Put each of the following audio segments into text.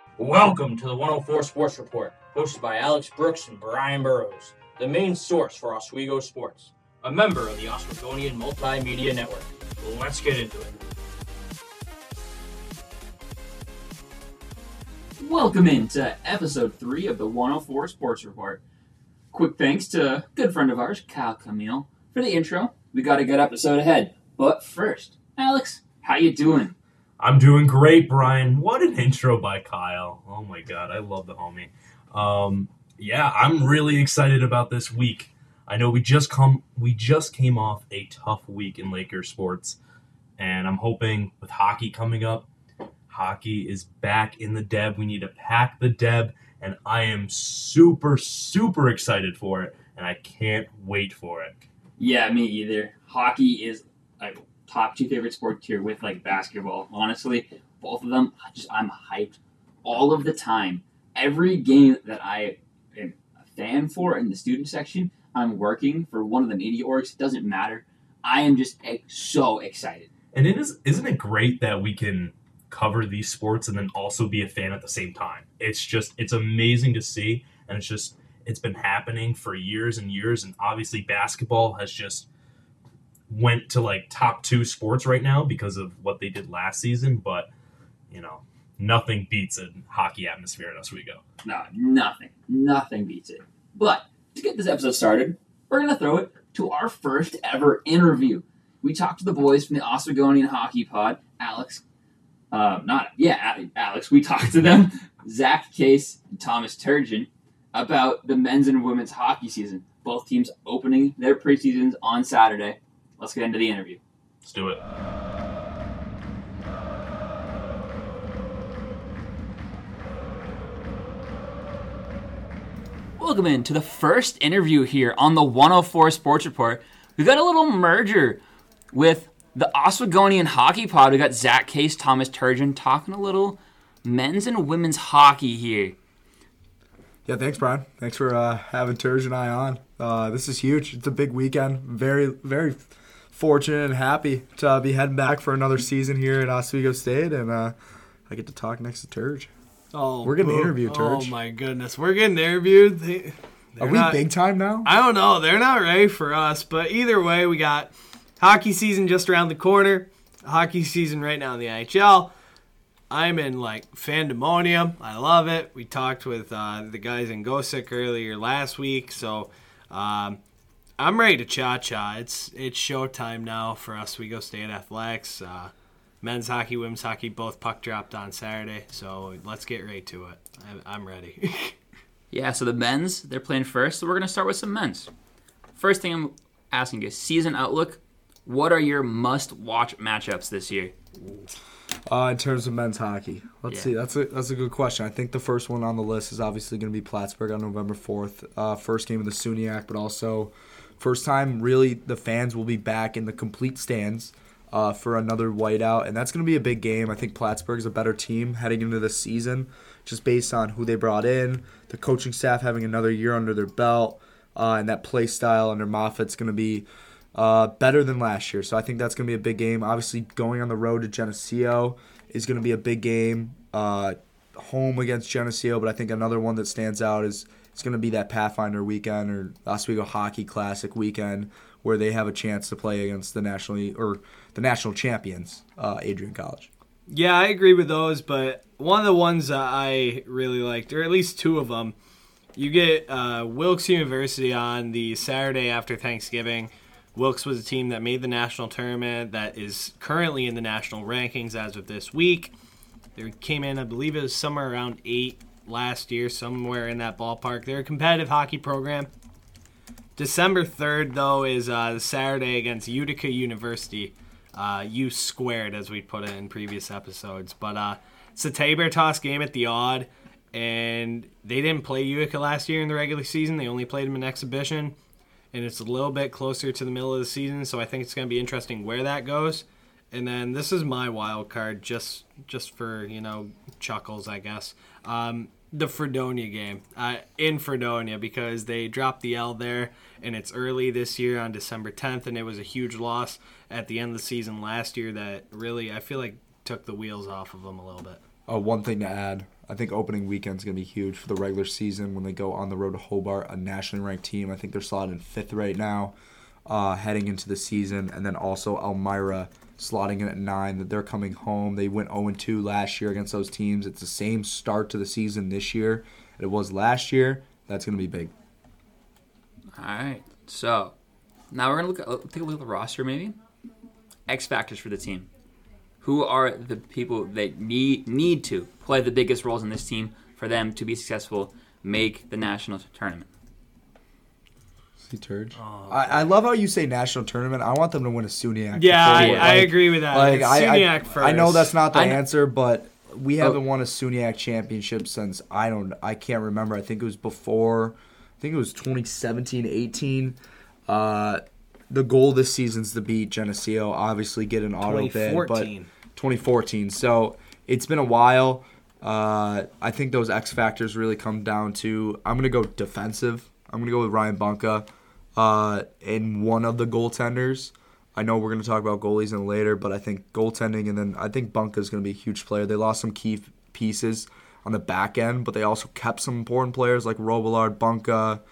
Welcome to the 104 Sports Report, hosted by Alex Brooks and Brian Burrows, the main source for Oswego sports, a member of the Oswegonian Multimedia Network. Let's get into it. Welcome into episode 3 of the 104 Sports Report. Quick thanks to a good friend of ours, Kyle Camille, for the intro. We got a good episode ahead. But first, Alex, how you doing? I'm doing great, Brian. What an intro by Kyle. Oh my God, I love the homie. I'm really excited about this week. I know we just came off a tough week in Lakers sports, and I'm hoping with hockey coming up, hockey is back in the Deb. We need to pack the Deb, and I am super, super excited for it, and I can't wait for it. Yeah, me either. Hockey is like top 2 favorite sports here with like basketball. Honestly, both of them, I'm hyped all of the time. Every game that I am a fan for in the student section, I'm working for one of the media orgs. It doesn't matter. I am just so excited. And isn't it great that we can cover these sports and then also be a fan at the same time? It's amazing to see, and it's been happening for years and years, and obviously basketball has just went to like top 2 sports right now because of what they did last season, but nothing beats a hockey atmosphere in Oswego. No, nothing beats it. But to get this episode started, we're going to throw it to our first ever interview. We talked to the boys from the Oswegonian Hockey Pod, Alex. Alex. We talked to them, Zach Case and Thomas Turgeon, about the men's and women's hockey season. Both teams opening their preseasons on Saturday. Let's get into the interview. Let's do it. Welcome into the first interview here on the 104 Sports Report. We've got a little merger with the Oswegonian Hockey Pod. We got Zach Case, Thomas Turgeon talking a little men's and women's hockey here. Yeah, thanks, Brian. Thanks for having Turge and I on. This is huge. It's a big weekend. Very, very fortunate and happy to be heading back for another season here at Oswego State, and I get to talk next to Turge. Oh, we're getting interviewed, Turge. Oh, my goodness. We're getting interviewed. Are we big time now? I don't know. They're not ready for us, but either way, we got hockey season just around the corner. Hockey season right now in the NHL. I'm in, fandemonium. I love it. We talked with the guys in Gosick earlier last week, so I'm ready to cha-cha. It's showtime now for Oswego State Athletics. Men's hockey, women's hockey, both puck dropped on Saturday, so let's get right to it. I'm ready. Yeah, so the men's, they're playing first, so we're going to start with some men's. First thing I'm asking is season outlook. What are your must-watch matchups this year? In terms of men's hockey, let's see. That's a good question. I think the first one on the list is obviously going to be Plattsburgh on November 4th. First game of the SUNYAC, but also first time really the fans will be back in the complete stands for another whiteout, and that's going to be a big game. I think Plattsburgh is a better team heading into this season, just based on who they brought in, the coaching staff having another year under their belt, and that play style under Moffat's going to be better than last year. So I think that's going to be a big game. Obviously, going on the road to Geneseo is going to be a big game. Home against Geneseo, but I think another one that stands out is it's going to be that Pathfinder weekend or Oswego Hockey Classic weekend where they have a chance to play against the national champions, Adrian College. Yeah, I agree with those, but one of the ones that I really liked, or at least 2 of them, you get Wilkes University on the Saturday after Thanksgiving. Wilkes was a team that made the national tournament, that is currently in the national rankings as of this week. They came in, I believe it was somewhere around 8 last year, somewhere in that ballpark. They're a competitive hockey program. December 3rd, though, is Saturday against Utica University. U squared, as we put it in previous episodes. But it's a Tabor toss game at the Odd, and they didn't play Utica last year in the regular season. They only played them in exhibition, and it's a little bit closer to the middle of the season, so I think it's going to be interesting where that goes. And then this is my wild card, just for, chuckles, I guess. The Fredonia game in Fredonia, because they dropped the L there, and it's early this year on December 10th, and it was a huge loss at the end of the season last year that really, I feel like, took the wheels off of them a little bit. One thing to add, I think opening weekend's going to be huge for the regular season when they go on the road to Hobart, a nationally ranked team. I think they're slotted in 5th right now heading into the season. And then also Elmira slotting in at 9, that they're coming home. They went 0-2 last year against those teams. It's the same start to the season this year that it was last year. That's going to be big. All right. So now we're going to take a look at the roster maybe. X factors for the team. Who are the people that need to play the biggest roles in this team for them to be successful, make the national tournament? See, Turge. I love how you say national tournament. I want them to win a SUNYAC. Yeah, I agree with that. Like, SUNYAC first. I know that's not the answer, but we haven't won a SUNYAC championship since I can't remember. I think it was before. I think it was 2017-18. The goal this season's to beat Geneseo. Obviously, get an auto bid, but 2014. So it's been a while. I think those X factors really come down to. I'm gonna go defensive. I'm gonna go with Ryan Bunka in one of the goaltenders. I know we're gonna talk about goalies in later, but I think goaltending, and then I think Bunka's gonna be a huge player. They lost some key pieces on the back end, but they also kept some important players like Robillard, Bunka,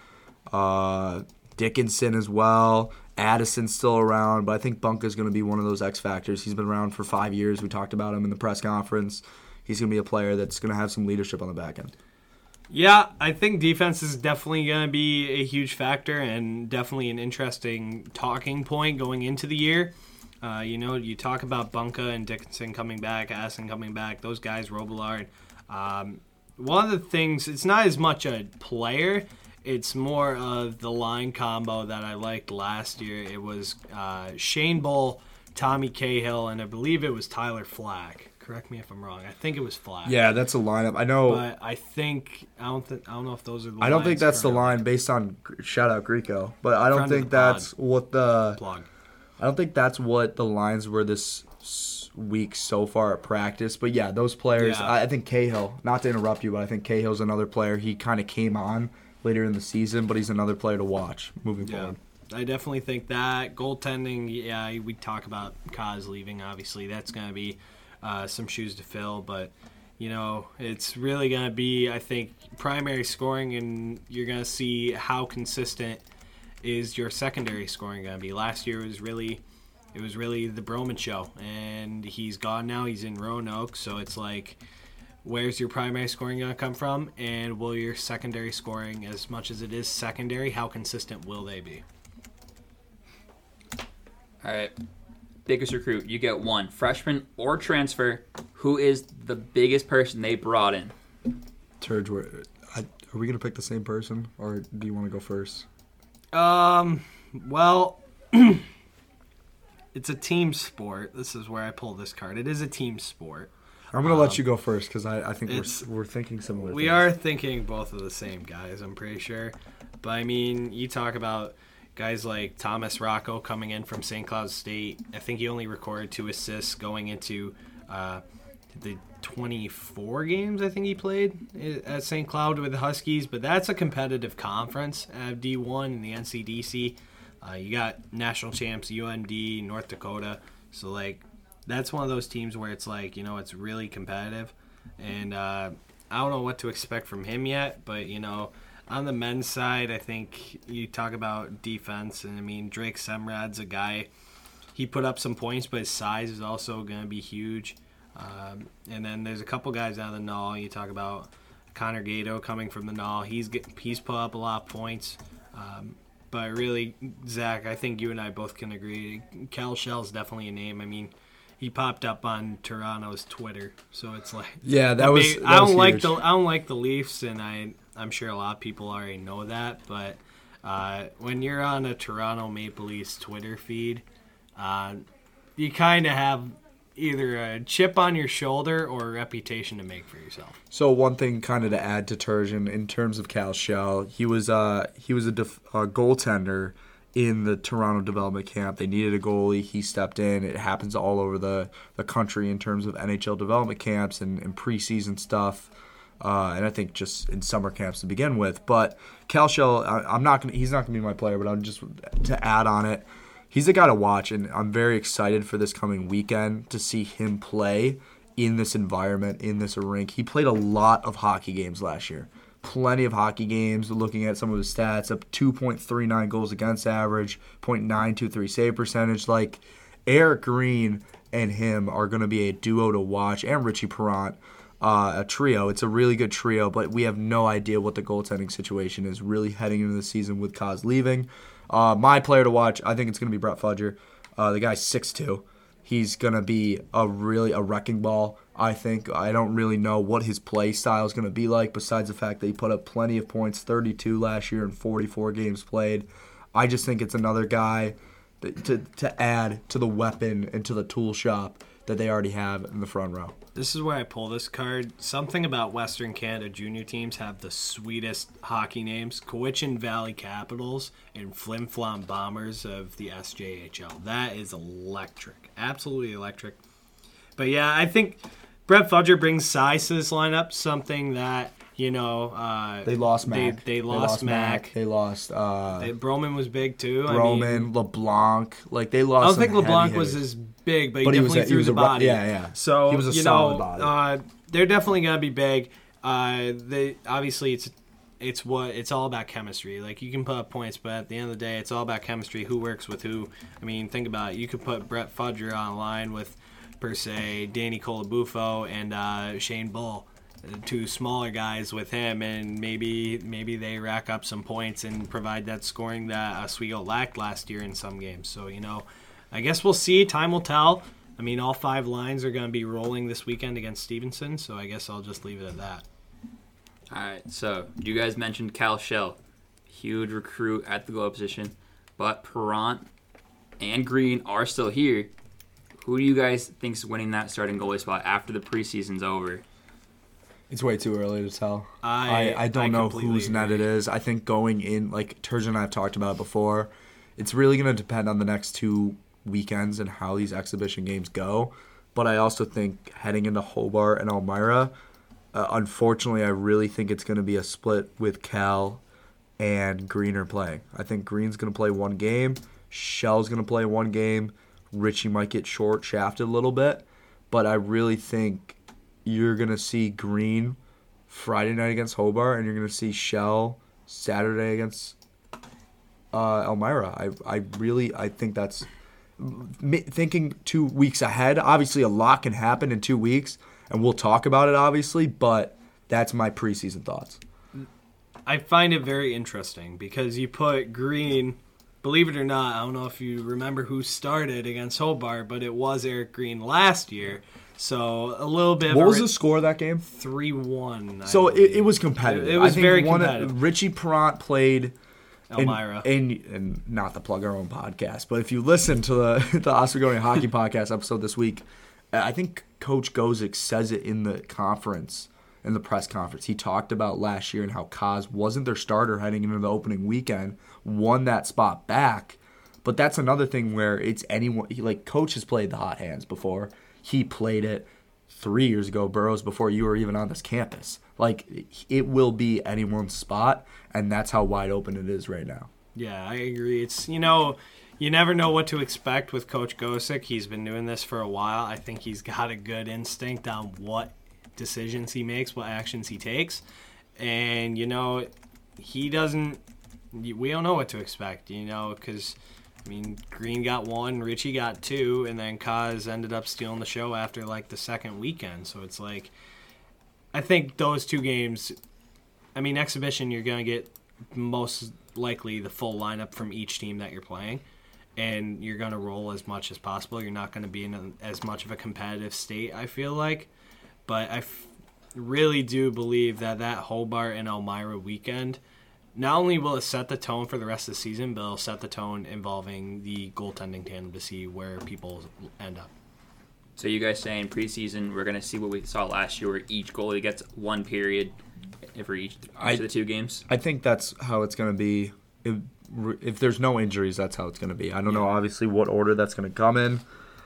Dickinson as well. Addison's still around, but I think Bunka's going to be one of those X factors. He's been around for 5 years. We talked about him in the press conference. He's going to be a player that's going to have some leadership on the back end. Yeah, I think defense is definitely going to be a huge factor and definitely an interesting talking point going into the year. You talk about Bunka and Dickinson coming back, Addison coming back, those guys, Robillard. One of the things, it's not as much a player, it's more of the line combo that I liked last year. It was Shane Bull, Tommy Cahill, and I believe it was Tyler Flack. Correct me if I'm wrong. I think it was Flack. Yeah, that's a lineup. I know. But I don't know if those are the I don't think that's the line based on shout out Greco, but I don't think that's what the plug. I don't think that's what the lines were this week so far at practice. But yeah, those players. Yeah. I think Cahill. Not to interrupt you, but I think Cahill's another player. He kind of came on later in the season, but he's another player to watch moving forward. I definitely think that. Goaltending, yeah, we talk about Kaz leaving, obviously. That's going to be some shoes to fill, but, it's really going to be, I think, primary scoring, and you're going to see how consistent is your secondary scoring going to be. Last year it was really the Broman show, and he's gone now. He's in Roanoke, so it's like, where's your primary scoring going to come from, and will your secondary scoring, as much as it is secondary, how consistent will they be? All right. Biggest recruit. You get one. Freshman or transfer. Who is the biggest person they brought in? Turge, are we going to pick the same person, or do you want to go first? Well, it's a team sport. This is where I pull this card. It is a team sport. I'm going to let you go first because I think we're thinking similar We things. are thinking both of the same guys, I'm pretty sure. But, I mean, you talk about guys like Thomas Rocco coming in from St. Cloud State. I think he only recorded 2 assists going into the 24 games I think he played at St. Cloud with the Huskies. But that's a competitive conference at D1 in the NCDC. You got national champs, UMD, North Dakota. So, that's one of those teams where it's it's really competitive. And I don't know what to expect from him yet, but, on the men's side, I think you talk about defense, and I mean, Drake Semrad's a guy, he put up some points, but his size is also going to be huge. And then there's a couple guys out of the Null. You talk about Connor Gato coming from the Null. He's put up a lot of points. But really, Zach, I think you and I both can agree. Cal Shell's definitely a name. I mean, he popped up on Toronto's Twitter, so it's like I don't like the Leafs, and I'm sure a lot of people already know that. But when you're on a Toronto Maple Leafs Twitter feed, you kind of have either a chip on your shoulder or a reputation to make for yourself. So one thing kind of to add to Turgeon in terms of Cal Shell, he was a goaltender in the Toronto development camp. They needed a goalie. He stepped in. It happens all over the country in terms of NHL development camps and preseason stuff. And I think just in summer camps to begin with. But Cal Shell, he's not gonna be my player, but I'm just to add on it. He's a guy to watch, and I'm very excited for this coming weekend to see him play in this environment, in this rink. He played a lot of hockey games last year. Plenty of hockey games, looking at some of his stats, up 2.39 goals against average, .923 save percentage. Like, Eric Green and him are going to be a duo to watch, and Richie Perrant, a trio. It's a really good trio, but we have no idea what the goaltending situation is really heading into the season with Kaz leaving. My player to watch, I think it's going to be Brett Fudger. The guy's 6'2". He's going to be a wrecking ball, I think. I don't really know what his play style is going to be like, besides the fact that he put up plenty of points, 32 last year in 44 games played. I just think it's another guy to add to the weapon and to the tool shop that they already have in the front row. This is where I pull this card. Something about Western Canada junior teams have the sweetest hockey names. Cowichan Valley Capitals and Flim Flom Bombers of the SJHL. That is electric. Absolutely electric. But yeah, I think Brett Fudger brings size to this lineup, something that, you know... they lost Mac. They lost Mac. They lost... Broman was big, too. Broman, LeBlanc. Like, they lost I don't think some LeBlanc heavy was hitters. as big, but he definitely threw the body. Yeah. So, he was a solid body. They're definitely going to be big. They obviously, it's all about chemistry. Like, you can put up points, but at the end of the day, it's all about chemistry, who works with who. I mean, think about it. You could put Brett Fudger on line with, per se, Danny Colabufo and Shane Bull. Two smaller guys with him, and maybe they rack up some points and provide that scoring that Oswego lacked last year in some games. So, you know, I guess we'll see. Time will tell. I mean, all 5 lines are going to be rolling this weekend against Stevenson, so I guess I'll just leave it at that. All right, so you guys mentioned Cal Shell, huge recruit at the goal position, but Perrant and Green are still here. Who do you guys think is winning that starting goalie spot after the preseason's over? It's way too early to tell. I don't know whose net it is. I think going in, like Turgeon and I have talked about before, it's really going to depend on the next 2 weekends and how these exhibition games go. But I also think heading into Hobart and Elmira, unfortunately, I really think it's going to be a split with Cal and Green are playing. I think Green's going to play 1 game. Shell's going to play 1 game. Richie might get short-shafted a little bit. But I really think you're going to see Green Friday night against Hobart, and you're going to see Shell Saturday against Elmira. I think that's thinking 2 weeks ahead. Obviously, a lot can happen in 2 weeks, and we'll talk about it, obviously, but that's my preseason thoughts. I find it very interesting because you put Green, believe it or not, I don't know if you remember who started against Hobart, but it was Eric Green last year. So a little bit. What was the score of that game? 3-1. So it was competitive. It was very competitive. Richie Perrant played Elmira, and not to plug our own podcast, but if you listen to the Oswego Hockey Podcast episode this week, I think Coach Gozick says it in the conference, in the press conference. He talked about last year and how Kaz wasn't their starter heading into the opening weekend, won that spot back. But that's another thing where it's anyone. Like Coach has played the hot hands before. He played it 3 years ago, Burroughs, before you were even on this campus. Like, it will be anyone's spot, and that's how wide open it is right now. Yeah, I agree. It's, you know, you never know what to expect with Coach Gosick. He's been doing this for a while. I think he's got a good instinct on what decisions he makes, what actions he takes. And, you know, we don't know what to expect, you know, because I mean, Green got 1, Richie got 2, and then Kaz ended up stealing the show after, like, the second weekend. So it's like, I think those 2 games, I mean, exhibition, you're going to get most likely the full lineup from each team that you're playing, and you're going to roll as much as possible. You're not going to be in as much of a competitive state, I feel like. But I really do believe that Hobart and Elmira weekend, not only will it set the tone for the rest of the season, but it'll set the tone involving the goaltending tandem to see where people end up. So you guys saying preseason, we're going to see what we saw last year where each goalie gets 1 period for each of the 2 games? I think that's how it's going to be. If there's no injuries, that's how it's going to be. I don't know, obviously, what order that's going to come in.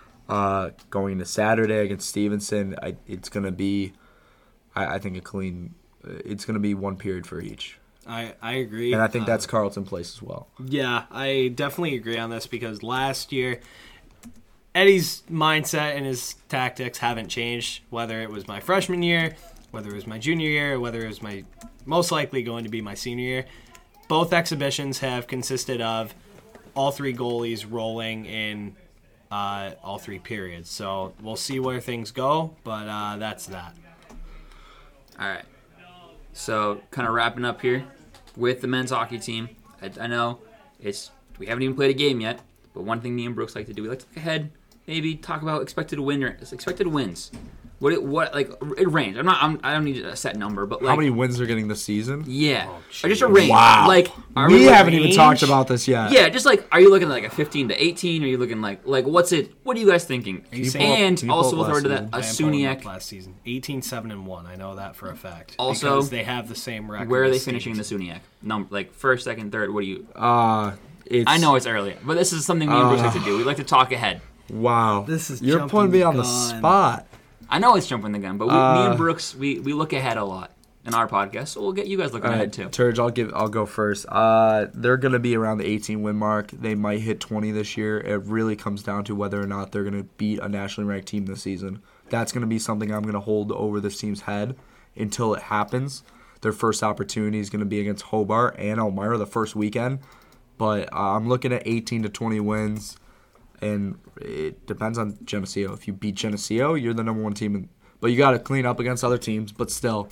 Going into Saturday against Stevenson, it's going to be, I think, a clean. It's going to be 1 period for each. I agree. And I think that's Carleton Place as well. Yeah, I definitely agree on this because last year, Eddie's mindset and his tactics haven't changed, whether it was my freshman year, whether it was my junior year, or whether it was my most likely going to be my senior year. Both exhibitions have consisted of all three goalies rolling in all three periods. So we'll see where things go, but that's that. All right. So kind of wrapping up here with the men's hockey team. I know we haven't even played a game yet, but one thing me and Brooks like to do, we like to look ahead, maybe talk about expected wins. What like it range. I don't need a set number, but like How many wins they're getting this season? Yeah, or just a range. Wow. Like We haven't even range? talked about this yet. Yeah, just like, are you looking at like a 15 to 18? Are you looking like what's it? What are you guys thinking? you saying- And can you pull also up with regard to last that, a I am pulling up Suniac. last season, 18-7-1. I know that for a fact. Also, because they have the same record. Where are they as finishing the Stevens. Suniac? Number like first, second, third. What do you? It's I know it's early, but this is something me and Bruce like to do. We like to talk ahead. Wow. This is You're jumping putting me the on the gun. spot. I know it's jumping the gun, but me and Brooks, we look ahead a lot in our podcast, so we'll get you guys looking All right, ahead too. Turge, I'll go first. They're gonna be around the 18 win mark. They might hit 20 this year. It really comes down to whether or not they're gonna beat a nationally ranked team this season. That's gonna be something I'm gonna hold over this team's head until it happens. Their first opportunity is gonna be against Hobart and Elmira the first weekend, but I'm looking at 18 to 20 wins. And it depends on Geneseo. If you beat Geneseo, you're the number one team. But you got to clean up against other teams. But still,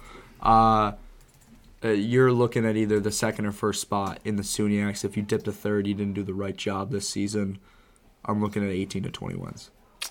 you're looking at either the second or first spot in the Suniacs. If you dipped to third, you didn't do the right job this season. I'm looking at 18 to 20 wins.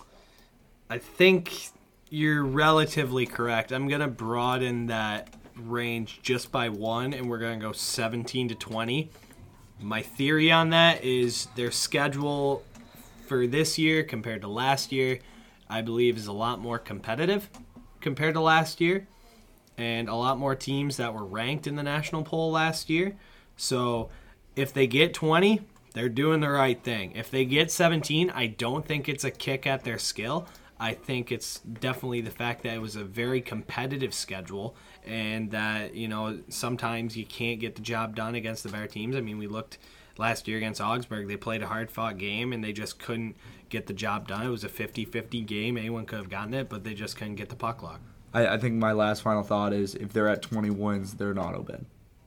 I think you're relatively correct. I'm going to broaden that range just by one, and we're going to go 17 to 20. My theory on that is their schedule for this year compared to last year, I believe, is a lot more competitive compared to last year, and a lot more teams that were ranked in the national poll last year. So if they get 20, they're doing the right thing. If they get 17, I don't think it's a kick at their skill. I think it's definitely the fact that it was a very competitive schedule, and that, sometimes you can't get the job done against the better teams. I mean, we looked last year against Augsburg. They played a hard-fought game, and they just couldn't get the job done. It was a 50-50 game. Anyone could have gotten it, but they just couldn't get the puck lock. I think my last final thought is if they're at 20 wins, they're an auto bid.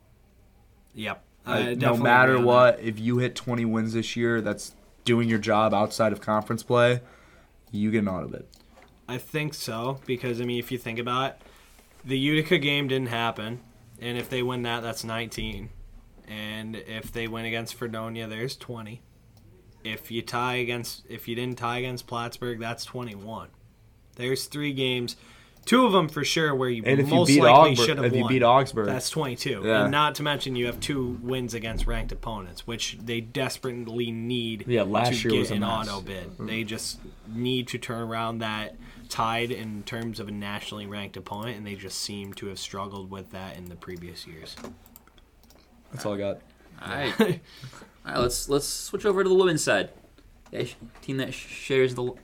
Yep. No matter what, if you hit 20 wins this year, that's doing your job outside of conference play, you get an auto bid. I think so, because, if you think about it, the Utica game didn't happen, and if they win that, that's 19. And if they win against Fredonia, there's 20. If you didn't tie against Plattsburgh, that's 21. There's 3 games, 2 of them for sure where you And if most you beat likely Augsburg, should have if won. you beat Augsburg, That's 22. Yeah. And not to mention you have 2 wins against ranked opponents, which they desperately need last to year get was a an mess. auto bid. They just need to turn around that tide in terms of a nationally ranked opponent, and they just seem to have struggled with that in the previous years. that's all I got. All right, let's switch over to the women's side. Yeah, team that shares the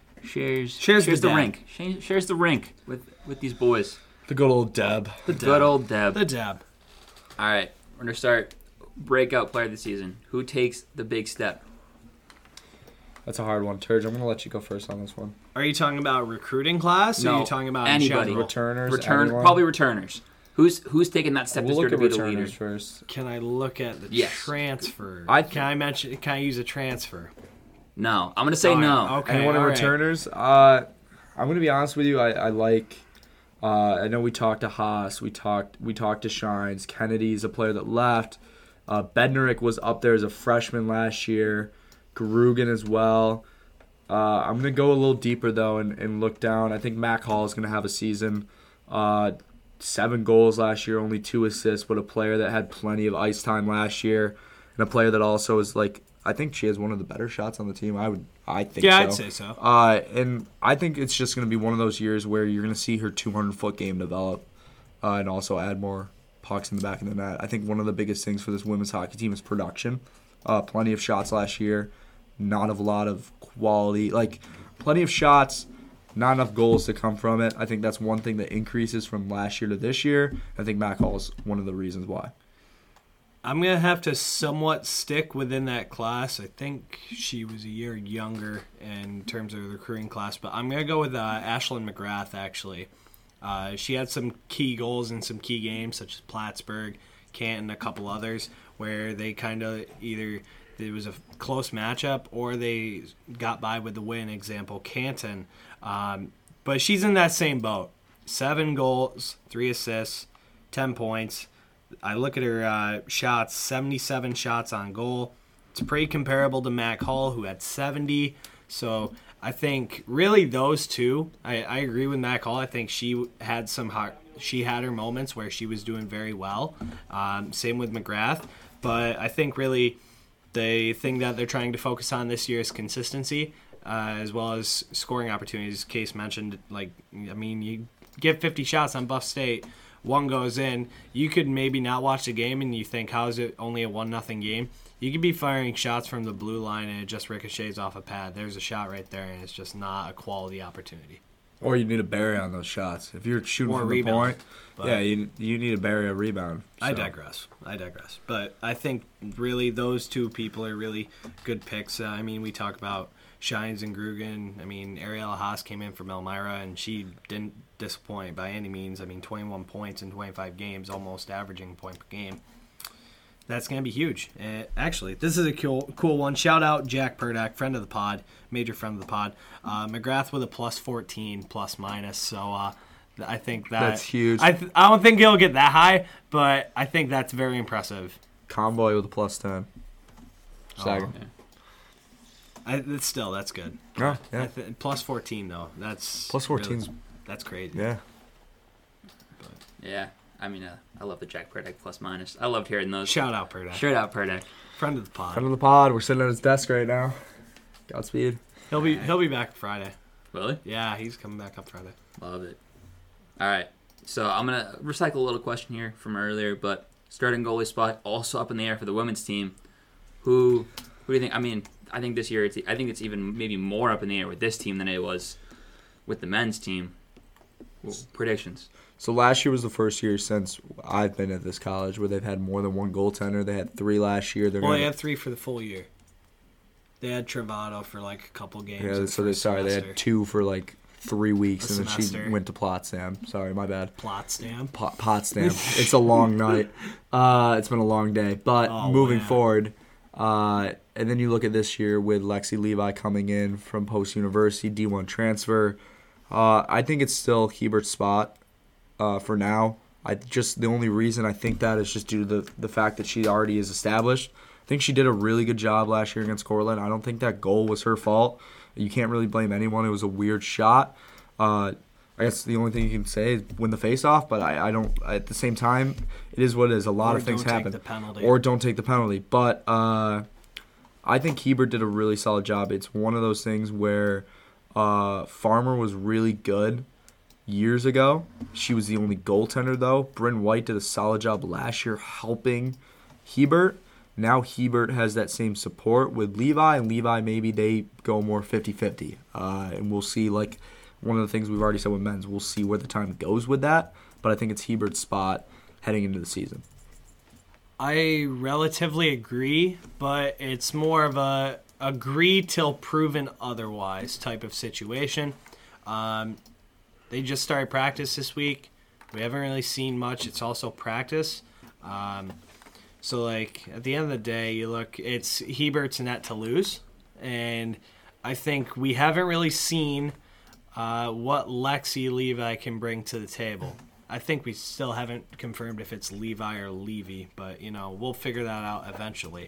dab. rink. Shares the rink with these boys. The good old Deb. The good old Deb. The Dab. All right, we're gonna start breakout player of the season. Who takes the big step? That's a hard one. Turge, I'm going to let you go first on this one. Are you talking about recruiting class, or No, are you talking about anybody. in general? Returners, everyone? Probably returners. Who's taking that step We'll this year look to at be the returners leader? first. Can I look at the Yes. transfer? Can Can I use a transfer? No, I'm gonna say All right, no. Okay. Anyone in all right. returners? I'm going to be honest with you. I like. I know we talked to Haas. We talked to Shines. Kennedy's a player that left. Bednarik was up there as a freshman last year. Garugan as well. I'm going to go a little deeper, though, and look down. I think Mac Hall is going to have a season. 7 goals last year, only 2 assists, but a player that had plenty of ice time last year, and a player that also is like, I think she has one of the better shots on the team. I think Yeah, so. I'd say so. And I think it's just going to be one of those years where you're going to see her 200-foot game develop, and also add more pucks in the back of the net. I think one of the biggest things for this women's hockey team is production. Plenty of shots last year, not a lot of quality. Like, plenty of shots, not enough goals to come from it. I think that's one thing that increases from last year to this year. I think Mac Hall is one of the reasons why. I'm going to have to somewhat stick within that class. I think she was a year younger in terms of the recruiting class, but I'm going to go with Ashlyn McGrath, actually. She had some key goals in some key games, such as Plattsburgh, Canton, a couple others, where they kind of either it was a close matchup or they got by with the win, example, Canton. But she's in that same boat. 7 goals, 3 assists, 10 points. I look at her shots, 77 shots on goal. It's pretty comparable to Mac Hall, who had 70. So I think really those two, I agree with Mac Hall. I think she had her moments where she was doing very well. Same with McGrath. But I think really the thing that they're trying to focus on this year is consistency, as well as scoring opportunities. Case mentioned, you give 50 shots on Buff State, 1 goes in, you could maybe not watch the game and you think, how is it only a 1-0 game? You could be firing shots from the blue line and it just ricochets off a pad. There's a shot right there and it's just not a quality opportunity. Or you need a bury on those shots. If you're shooting Or from a the rebound. point, you need to bury a rebound. So. I digress. But I think really those two people are really good picks. We talk about Shines and Grugan. Ariella Haas came in from Elmira, and she didn't disappoint by any means. 21 points in 25 games, almost averaging a point per game. That's going to be huge. Actually, this is a cool one. Shout out Jack Purdak, friend of the pod, major friend of the pod. McGrath with a plus 14, plus minus. So I think that's huge. I don't think he'll get that high, but I think that's very impressive. Convoy with a plus 10. Second. That's good. Oh, yeah. Plus 14 though. That's plus 14's that's crazy. Yeah. But, yeah. I love the Jack Purdak plus minus. I loved hearing those. Shout out Purdak. Friend of the pod. Friend of the pod. We're sitting at his desk right now. Godspeed. He'll be back Friday. Really? Yeah, he's coming back up Friday. Love it. All right. So I'm gonna recycle a little question here from earlier, but starting goalie spot also up in the air for the women's team. Who do you think? I think this year it's even maybe more up in the air with this team than it was with the men's team. Predictions. So last year was the first year since I've been at this college where they've had more than 1 goaltender. They had 3 last year. They had 3 for the full year. They had Travato for a couple games. Yeah, so they had 2 for 3 weeks, and then she went to Potsdam. Sorry, my bad. Potsdam. Potsdam. It's a long night. It's been a long day. But moving forward, and then you look at this year with Lexi Levi coming in from Post University, D1 transfer. I think it's still Hebert's spot for now. The only reason I think that is just due to the fact that she already is established. I think she did a really good job last year against Cortland. I don't think that goal was her fault. You can't really blame anyone. It was a weird shot. I guess the only thing you can say is win the face-off, but I don't. At the same time, it is what it is. A lot of things happen. Or don't take the penalty. But I think Hebert did a really solid job. It's one of those things where Farmer was really good years ago. She was the only goaltender, though. Bryn White did a solid job last year helping Hebert. Now Hebert has that same support with Levi, and Levi maybe they go more 50-50. And we'll see, one of the things we've already said with men's, we'll see where the time goes with that. But I think it's Hebert's spot heading into the season. I relatively agree, but it's more of a agree till proven otherwise type of situation. They just started practice this week. We haven't really seen much. It's also practice. So, at the end of the day, you look, it's Hebert's net to lose. And I think we haven't really seen what Lexi Levi can bring to the table. I think we still haven't confirmed if it's Levi or Levy, but, we'll figure that out eventually.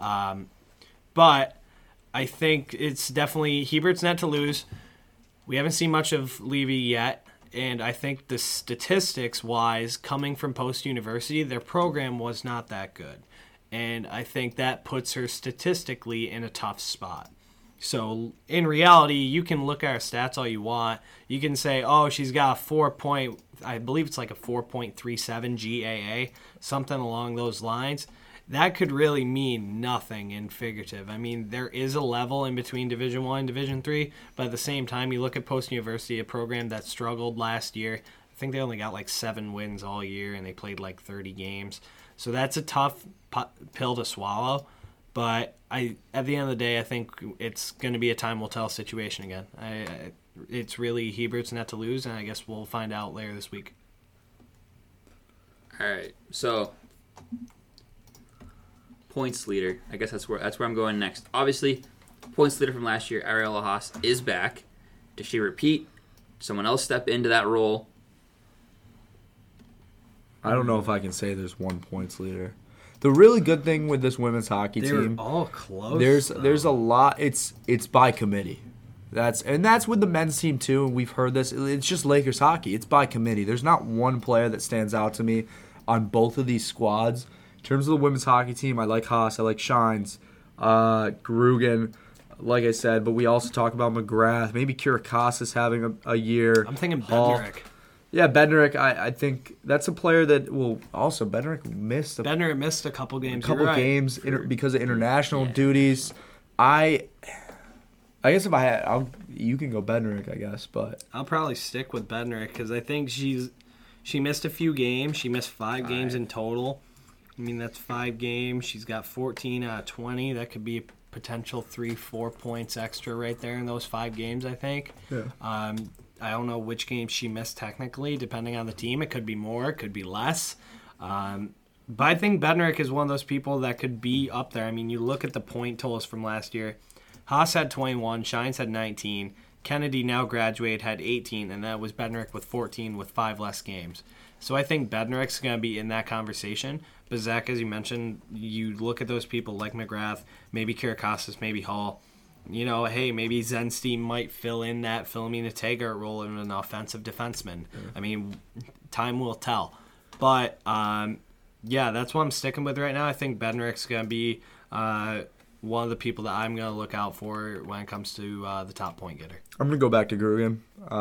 But I think it's definitely Hebert's net to lose. We haven't seen much of Levy yet. And I think the statistics-wise, coming from Post University, their program was not that good. And I think that puts her statistically in a tough spot. So, in reality, you can look at her stats all you want. You can say, she's got I believe it's a 4.37 GAA, something along those lines. That could really mean nothing in figurative. There is a level in between Division I and Division III, but at the same time, you look at Post University, a program that struggled last year. I think they only got 7 wins all year, and they played 30 games. So that's a tough pill to swallow. But at the end of the day, I think it's going to be a time will tell situation again. It's really Hebert's net to lose, and I guess we'll find out later this week. All right, so points leader. I guess that's where I'm going next. Obviously, points leader from last year, Ariella Haas, is back. Does she repeat? Does someone else step into that role? I don't know if I can say there's one points leader. The really good thing with this women's hockey team, all close. There's a lot. It's by committee. That's with the men's team too. And we've heard this. It's just Lakers hockey. It's by committee. There's not one player that stands out to me on both of these squads. In terms of the women's hockey team, I like Haas. I like Shines, Grugan, like I said. But we also talk about McGrath. Maybe Kirikakis having a year. I'm thinking Hall. Bednarik. Yeah, Bednarik, I think that's a player that will also Bednarik missed a couple games. Games because of international duties. I guess if I had, you can go Bednarik, I guess, but I'll probably stick with Bednarik because I think she missed a few games. She missed 5 games in total. I mean, that's 5 games. She's got 14 out of 20. That could be a potential 3-4 points extra right there in those 5 games, I think. Yeah. I don't know which games she missed technically, depending on the team. It could be more, it could be less. But I think Bednarik is one of those people that could be up there. I mean, you look at the point totals from last year. Haas had 21, Shines had 19, Kennedy, now graduated, had 18, and that was Bednarik with 14 with 5 less games. So I think Bednarik's going to be in that conversation. But Zach, as you mentioned, you look at those people like McGrath, maybe Kirikakis, maybe Hall. You know, hey, maybe Zenstein might fill in that Philomena Taggart role in an offensive defenseman. Yeah. I mean, time will tell. But, yeah, that's what I'm sticking with right now. I think Bednarik's going to be one of the people that I'm going to look out for when it comes to the top point getter. I'm going to go back to Grugan.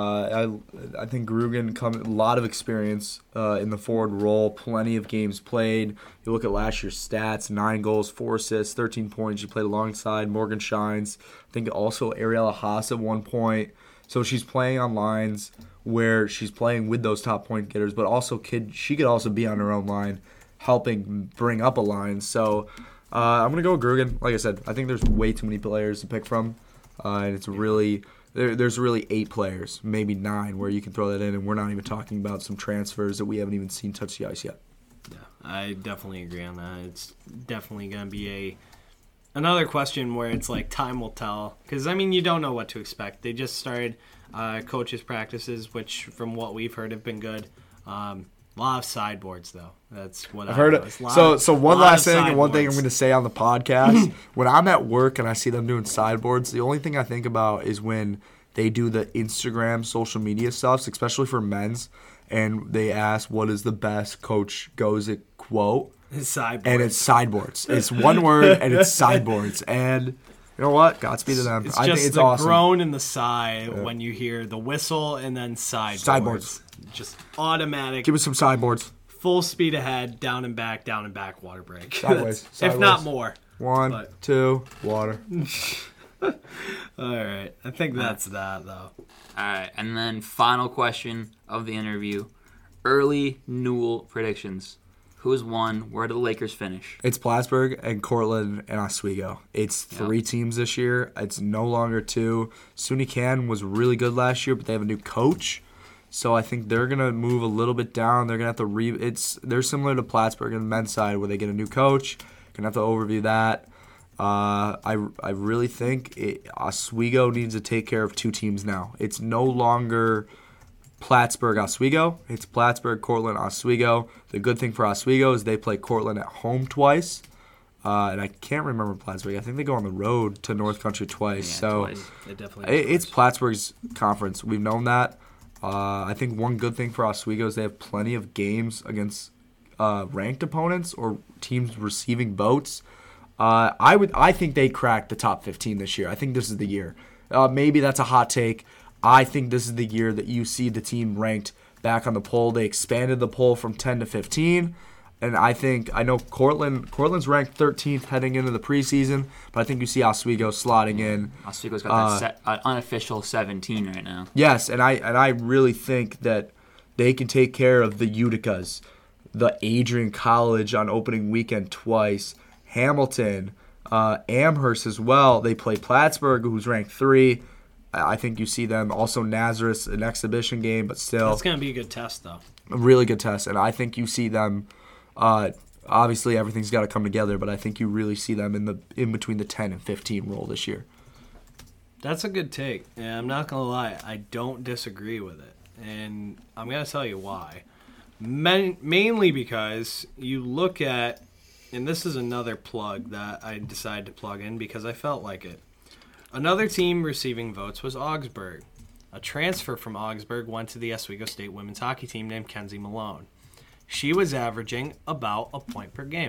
I think Grugan a lot of experience in the forward role, plenty of games played. You look at last year's stats, 9 goals, 4 assists, 13 points. She played alongside Morgan Shines. I think also Ariella Haas at one point. So she's playing on lines where she's playing with those top point getters, but also she could also be on her own line, helping bring up a line. So I'm going to go with Grugan. Like I said, I think there's way too many players to pick from, and it's really there's really 8 players, maybe 9, where you can throw that in, and we're not even talking about some transfers that we haven't even seen touch the ice yet. Yeah, I definitely agree on that. It's definitely going to be another question where it's like time will tell, because I mean you don't know what to expect. They just started coaches practices, which from what we've heard have been good. A lot of sideboards, though. That's what I've heard. So one last thing, and one thing I'm going to say on the podcast. When I'm at work and I see them doing sideboards, the only thing I think about is when they do the Instagram social media stuff, especially for men's, and they ask what is the best Coach Gozik quote. Sideboards. And it's sideboards. It's one word, and it's sideboards. And you know what? Godspeed to them. It's I just think it's the awesome. groan and the sigh when you hear the whistle and then sideboards. Just automatic. Give us some sideboards. Full speed ahead, down and back, water break. Sideways. If not more. 1, 2, water. All right. I think that's that, though. All right. And then final question of the interview. Early Newell predictions. Who's won? Where do the Lakers finish? It's Plattsburgh and Cortland and Oswego. It's 3 teams this year. It's no longer 2. SUNY Can was really good last year, but they have a new coach. So I think they're going to move a little bit down. They're going to have to they're similar to Plattsburgh on the men's side where they get a new coach. Going to have to overview that. I really think Oswego needs to take care of 2 teams now. It's no longer Plattsburgh, Oswego. It's Plattsburgh, Cortland, Oswego. The good thing for Oswego is they play Cortland at home twice. And I can't remember Plattsburgh. I think they go on the road to North Country twice. Yeah, so twice. It's Plattsburgh's conference. We've known that. I think one good thing for Oswego is they have plenty of games against ranked opponents or teams receiving votes. I think they cracked the top 15 this year. I think this is the year. Maybe that's a hot take. I think this is the year that you see the team ranked back on the poll. They expanded the poll from 10 to 15. And I know Cortland's ranked 13th heading into the preseason, but I think you see Oswego slotting in. Oswego's got that unofficial 17 right now. Yes, and I really think that they can take care of the Uticas. the Adrian College on opening weekend twice. Hamilton, Amherst as well. They play Plattsburgh, who's ranked 3. I think you see them. Also Nazareth, an exhibition game, but still. That's going to be a good test, though. A really good test. And I think you see them, obviously everything's got to come together, but I think you really see them in between the 10 and 15 role this year. That's a good take. And I'm not going to lie, I don't disagree with it. And I'm going to tell you why. Mainly because you look at, and this is another plug that I decided to plug in because I felt like it. Another team receiving votes was Augsburg. A transfer from Augsburg went to the Oswego State women's hockey team named Kenzie Malone. She was averaging about a point per game.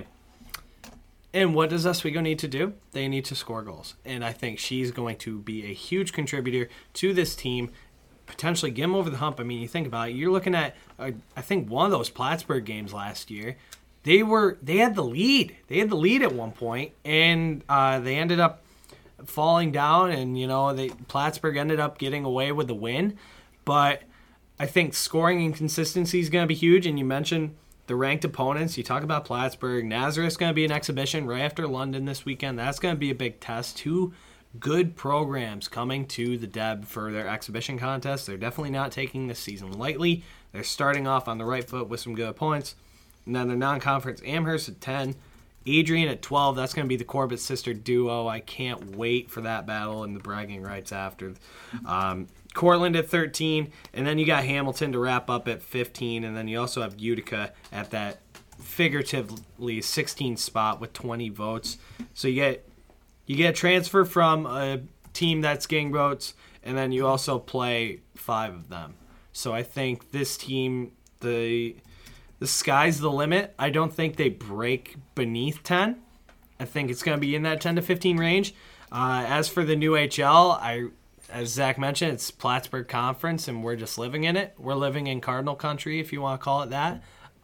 And what does Oswego need to do? They need to score goals. And I think she's going to be a huge contributor to this team, potentially get them over the hump. I mean, you think about it. You're looking at, I think, one of those Plattsburgh games last year. They had the lead. They had the lead at one point, and they ended up falling down, and Plattsburgh ended up getting away with the win. But I think scoring and consistency is going to be huge. And you mentioned the ranked opponents. You talk about Plattsburgh. Nazareth's going to be an exhibition right after London this weekend. That's going to be a big test. 2 good programs coming to the Deb for their exhibition contest. They're definitely not taking this season lightly. They're starting off on the right foot with some good points. And then their non-conference, Amherst at 10, Adrian at 12. That's going to be the Corbett sister duo. I can't wait for that battle and the bragging rights after. Cortland at 13, and then you got Hamilton to wrap up at 15, and then you also have Utica at that figuratively 16th spot with 20 votes. So you get a transfer from a team that's getting votes, and then you also play 5 of them. So I think this team, the sky's the limit. I don't think they break beneath 10. I think it's going to be in that 10 to 15 range. As for the new HL, as Zach mentioned, it's Plattsburgh Conference, and we're just living in it. We're living in Cardinal country, if you want to call it that.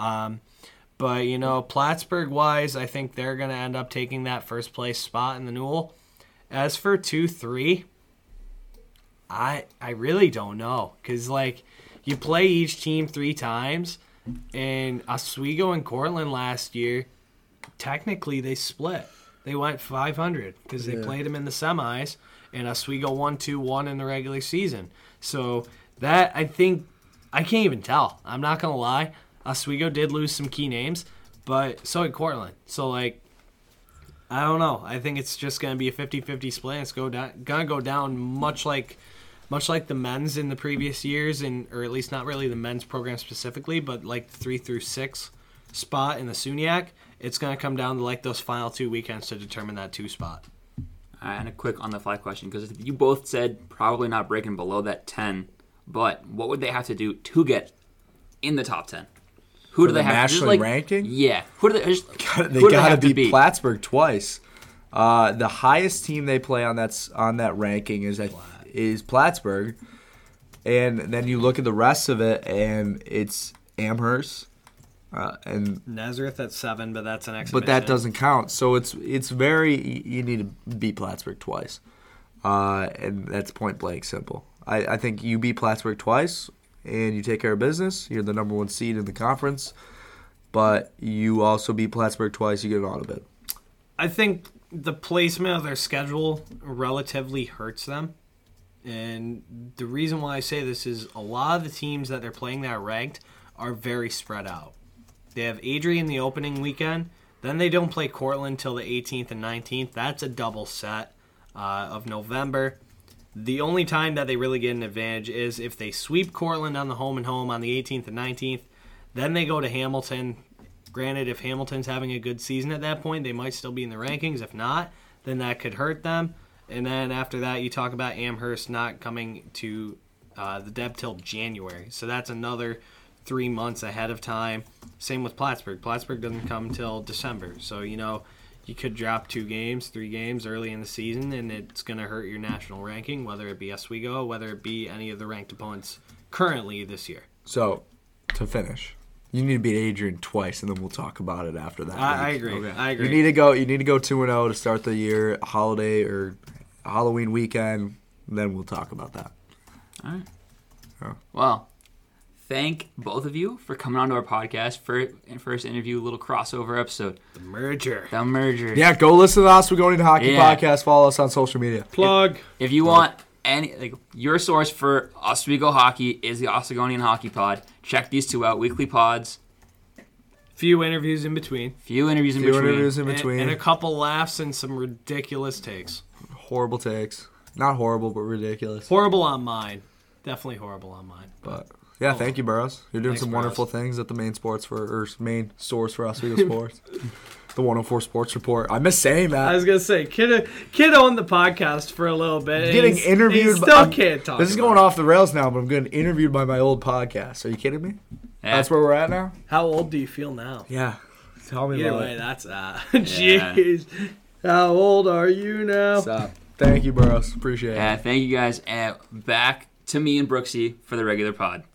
But, Plattsburgh-wise, I think they're going to end up taking that first-place spot in the Newell. As for 2-3, I really don't know. Because, you play each team 3 times, and Oswego and Cortland last year, technically they split. They went 500 because they played them in the semis, and Oswego won 2-1 in the regular season. So that, I think, I can't even tell. I'm not going to lie. Oswego did lose some key names, but so did Cortland. So, I don't know. I think it's just going to be a 50-50 split. It's going to go down much like the men's in the previous years, or at least not really the men's program specifically, but like the 3 through 6 spot in the SUNYAC. It's going to come down to those final 2 weekends to determine that 2 spot. And a quick on-the-fly question, because you both said probably not breaking below that 10, but what would they have to do to get in the top 10? Who do they have to national ranking? Yeah. Who do they? They got to beat Plattsburgh twice. The highest team they play on that ranking is Plattsburgh, and then you look at the rest of it, and it's Amherst. And Nazareth at 7, but that's an exhibition. But that doesn't count. So it's very, you need to beat Plattsburgh twice, and that's point blank simple. I think you beat Plattsburgh twice, and you take care of business. You're the number 1 seed in the conference, but you also beat Plattsburgh twice. You get an auto bid. I think the placement of their schedule relatively hurts them, and the reason why I say this is a lot of the teams that they're playing that are ranked are very spread out. They have Adrian the opening weekend. Then they don't play Cortland till the 18th and 19th. That's a double set of November. The only time that they really get an advantage is if they sweep Cortland on the home and home on the 18th and 19th. Then they go to Hamilton. Granted, if Hamilton's having a good season at that point, they might still be in the rankings. If not, then that could hurt them. And then after that, you talk about Amherst not coming to the Deb till January. So that's another 3 months ahead of time. Same with Plattsburgh. Plattsburgh doesn't come until December. So, you could drop 2 games, 3 games early in the season, and it's going to hurt your national ranking, whether it be Oswego, whether it be any of the ranked opponents currently this year. So, to finish, you need to beat Adrian twice, and then we'll talk about it after that. I agree. Okay. I agree. You need to go 2-0 to start the year, holiday or Halloween weekend, and then we'll talk about that. All right. Well, thank both of you for coming on to our podcast for first interview, little crossover episode. The merger. Yeah, go listen to the Oswegonian Hockey Yeah. Podcast. Follow us on social media. Plug. If you want your source for Oswego hockey is the Oswegonian Hockey Pod. Check these two out, weekly pods. Few interviews in between. And a couple laughs and some ridiculous takes. Horrible takes. Not horrible, but ridiculous. Horrible on mine. Definitely horrible on mine. But yeah, thank you, Burrows. You're doing Thanks, some Burrows. wonderful things at the main source for Oswego Sports. The 104 Sports Report. I miss saying that. I was gonna say, kid owned the podcast for a little bit. Getting He interviewed. still can't talk. This is going off the rails now, but I'm getting interviewed by my old podcast. Are you kidding me? Yeah. That's where we're at now? How old do you feel now? Yeah. Tell me Either about way, it. that's jeez. How old are you now? Stop. Thank you, Burrows. Appreciate Yeah, it. thank you guys. And back to me and Brooksy for the regular pod.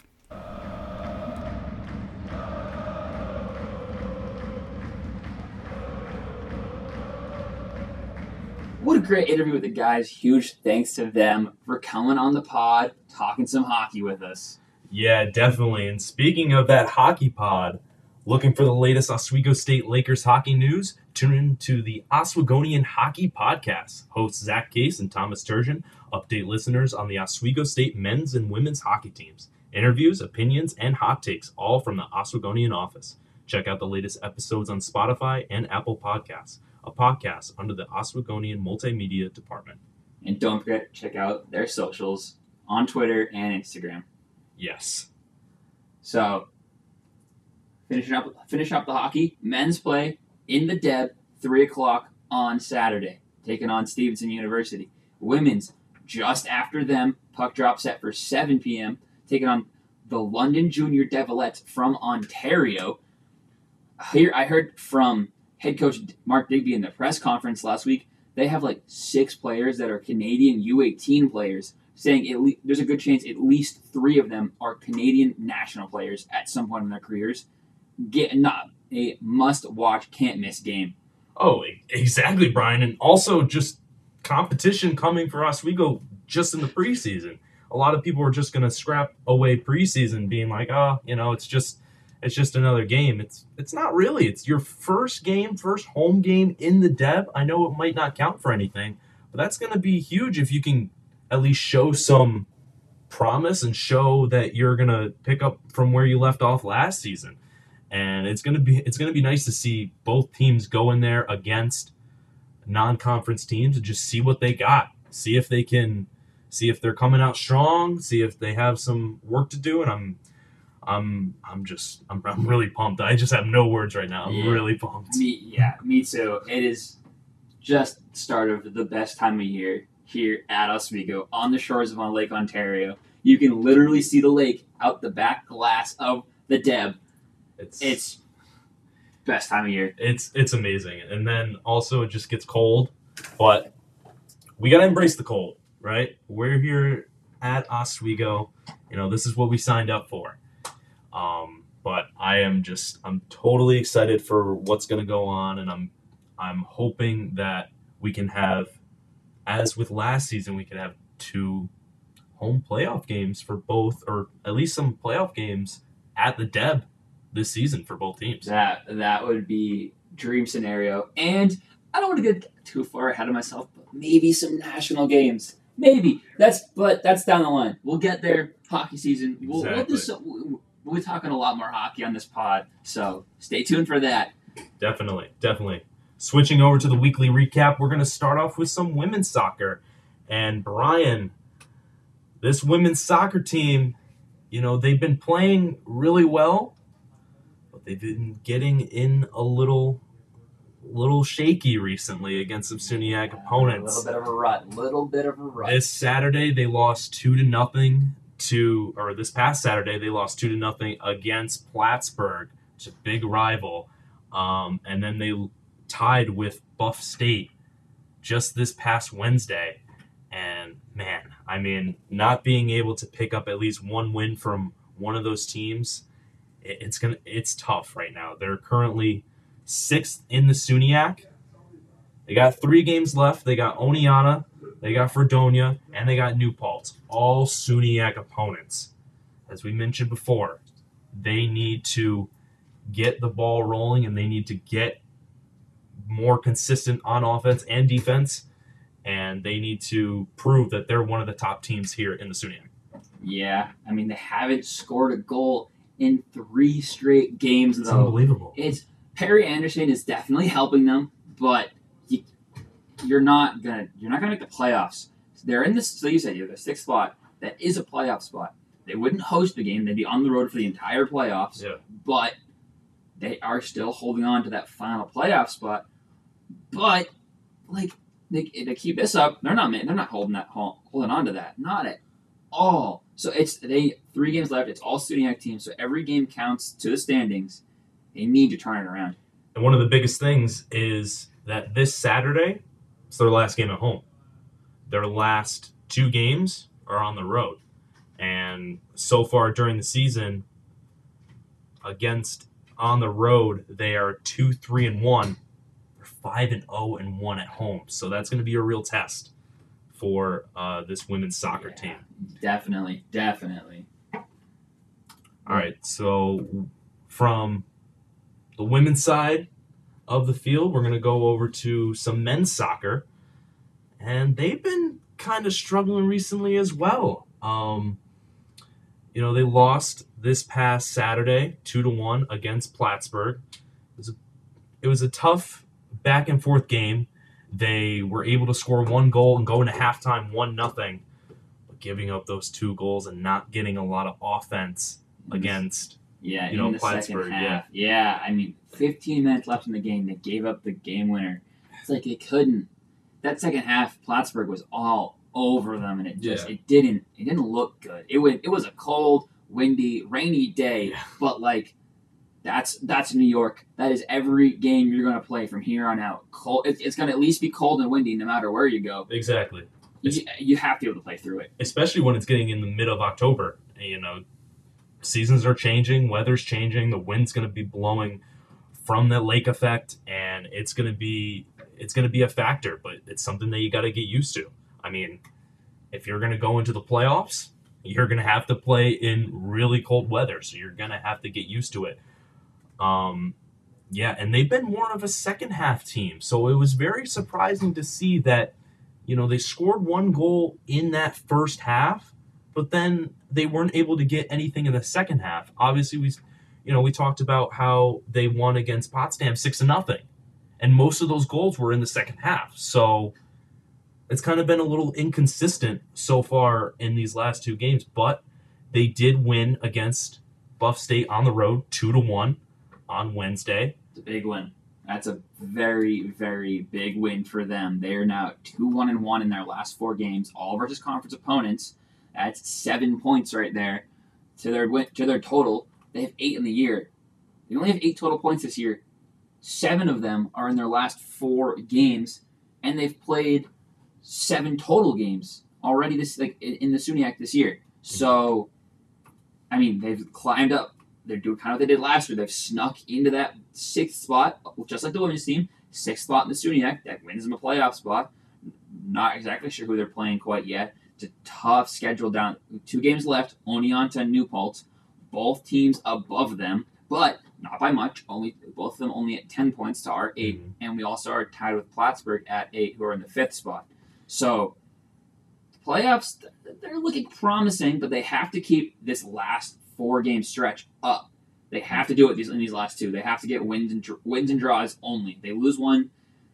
What a great interview with the guys. Huge thanks to them for coming on the pod, talking some hockey with us. Yeah, definitely. And speaking of that hockey pod, looking for the latest Oswego State Lakers hockey news? Tune in to the Oswegonian Hockey Podcast. Hosts Zach Case and Thomas Turgeon update listeners on the Oswego State men's and women's hockey teams. Interviews, opinions, and hot takes, all from the Oswegonian office. Check out the latest episodes on Spotify and Apple Podcasts, a podcast under the Oswegonian Multimedia Department. And don't forget to check out their socials on Twitter and Instagram. Yes. So, finish up the hockey. Men's play in the Deb, 3 o'clock on Saturday, taking on Stevenson University. Women's, just after them, puck drop set for 7 p.m., taking on the London Junior Devilettes from Ontario. Here, I heard from head coach Mark Digby in the press conference last week, they have like 6 players that are Canadian U18 players, saying there's a good chance at least 3 of them are Canadian national players at some point in their careers. Not a must-watch, can't-miss game. Oh, exactly, Brian. And also just competition coming for Oswego just in the preseason. A lot of people are just going to scrap away preseason being like, it's just another game. It's not really. It's your first home game in the Deb. I know it might not count for anything, but that's going to be huge if you can at least show some promise and show that you're going to pick up from where you left off last season. And it's going to be nice to see both teams go in there against non-conference teams and just see what they got. See if they're coming out strong, see if they have some work to do, and I'm really pumped. I just have no words right now. I'm really pumped. Me too. It is just the start of the best time of year here at Oswego on the shores of Lake Ontario. You can literally see the lake out the back glass of the Deb. It's best time of year. It's amazing. And then also it just gets cold, but we got to embrace the cold, right? We're here at Oswego. This is what we signed up for. But I'm totally excited for what's going to go on, and I'm hoping that we can have, as with last season, we can have 2 home playoff games for both, or at least some playoff games at the Deb this season for both teams. That would be dream scenario. And I don't want to get too far ahead of myself, but maybe some national games. Maybe. That's down the line. We'll get there. Hockey season. We'll be talking a lot more hockey on this pod, so stay tuned for that. Definitely. Switching over to the weekly recap, we're going to start off with some women's soccer. And Brian, this women's soccer team, they've been playing really well, but they've been getting in a little shaky recently against some SUNYAC opponents. A little bit of a rut. This Saturday, they lost 2-0 this past Saturday, they lost 2-0 against Plattsburgh, which is a big rival. And then they tied with Buff State just this past Wednesday. And man, not being able to pick up at least one win from one of those teams, it's tough right now. They're currently 6th in the SUNYAC. They got 3 games left. They got Oneonta, they got Fredonia, and they got New Paltz, all SUNYAC opponents. as we mentioned before, they need to get the ball rolling and they need to get more consistent on offense and defense, and they need to prove that they're one of the top teams here in the SUNYAC. Yeah, I mean, they haven't scored a goal in 3 straight games, It's though. unbelievable. Perry Anderson is definitely helping them, but you're not gonna make the playoffs. They're in this. So you said you're the 6th spot. That is a playoff spot. They wouldn't host the game. They'd be on the road for the entire playoffs. Yeah. But they are still holding on to that final playoff spot. But like they keep this up, they're not holding on to that. Not at all. So it's 3 games left. It's all SUNYAC teams. So every game counts to the standings. They need to turn it around. And one of the biggest things is that this Saturday, it's their last game at home. Their last 2 games are on the road. And so far during the season, against on the road, they are 2-3-1. They're 5-0-1 at home. So that's going to be a real test for this women's soccer team. Definitely. All right, so from the women's side of the field, we're going to go over to some men's soccer. And they've been kind of struggling recently as well. They lost this past Saturday 2-1 against Plattsburgh. It was a tough back and forth game. They were able to score 1 goal and go into halftime 1-0, but giving up those 2 goals and not getting a lot of offense against in the Plattsburgh. second half. Yeah, I mean, 15 minutes left in the game. They gave up the game winner. It's like they couldn't. That second half, Plattsburgh was all over them, and it didn't look good. It was a cold, windy, rainy day, but like that's New York. That is every game you're going to play from here on out. Cold. It's going to at least be cold and windy no matter where you go. Exactly. You have to be able to play through it, especially when it's getting in the mid of October. Seasons are changing, weather's changing, the wind's going to be blowing from that lake effect, and it's going to be a factor, but it's something that you got to get used to. I mean, if you're going to go into the playoffs, you're going to have to play in really cold weather, so you're going to have to get used to it. And they've been more of a second half team, so it was very surprising to see that, they scored 1 goal in that first half, but then they weren't able to get anything in the second half. Obviously, we talked about how they won against Potsdam 6-0, and most of those goals were in the second half. So it's kind of been a little inconsistent so far in these last 2 games, but they did win against Buff State on the road 2-1 on Wednesday. It's a big win. That's a very, very big win for them. They are now 2-1-1 in their last 4 games, all versus conference opponents. That's 7 points right there to their total. They have 8 in the year. They only have 8 total points this year. 7 of them are in their last 4 games, and they've played 7 total games already in the SUNYAC this year. So, I mean, they've climbed up. They're doing kind of what they did last year. They've snuck into that 6th spot, just like the women's team. 6th spot in the SUNYAC. That wins them a playoff spot. Not exactly sure who they're playing quite yet. It's a tough schedule down. 2 games left. Oneonta and New Paltz. Both teams above them, but not by much. Both of them only at 10 points to our 8, and we also are tied with Plattsburgh at 8, who are in the 5th spot. So the playoffs, they're looking promising, but they have to keep this last 4-game stretch up. They have to do it in these last 2. They have to get wins and draws only. If they lose one,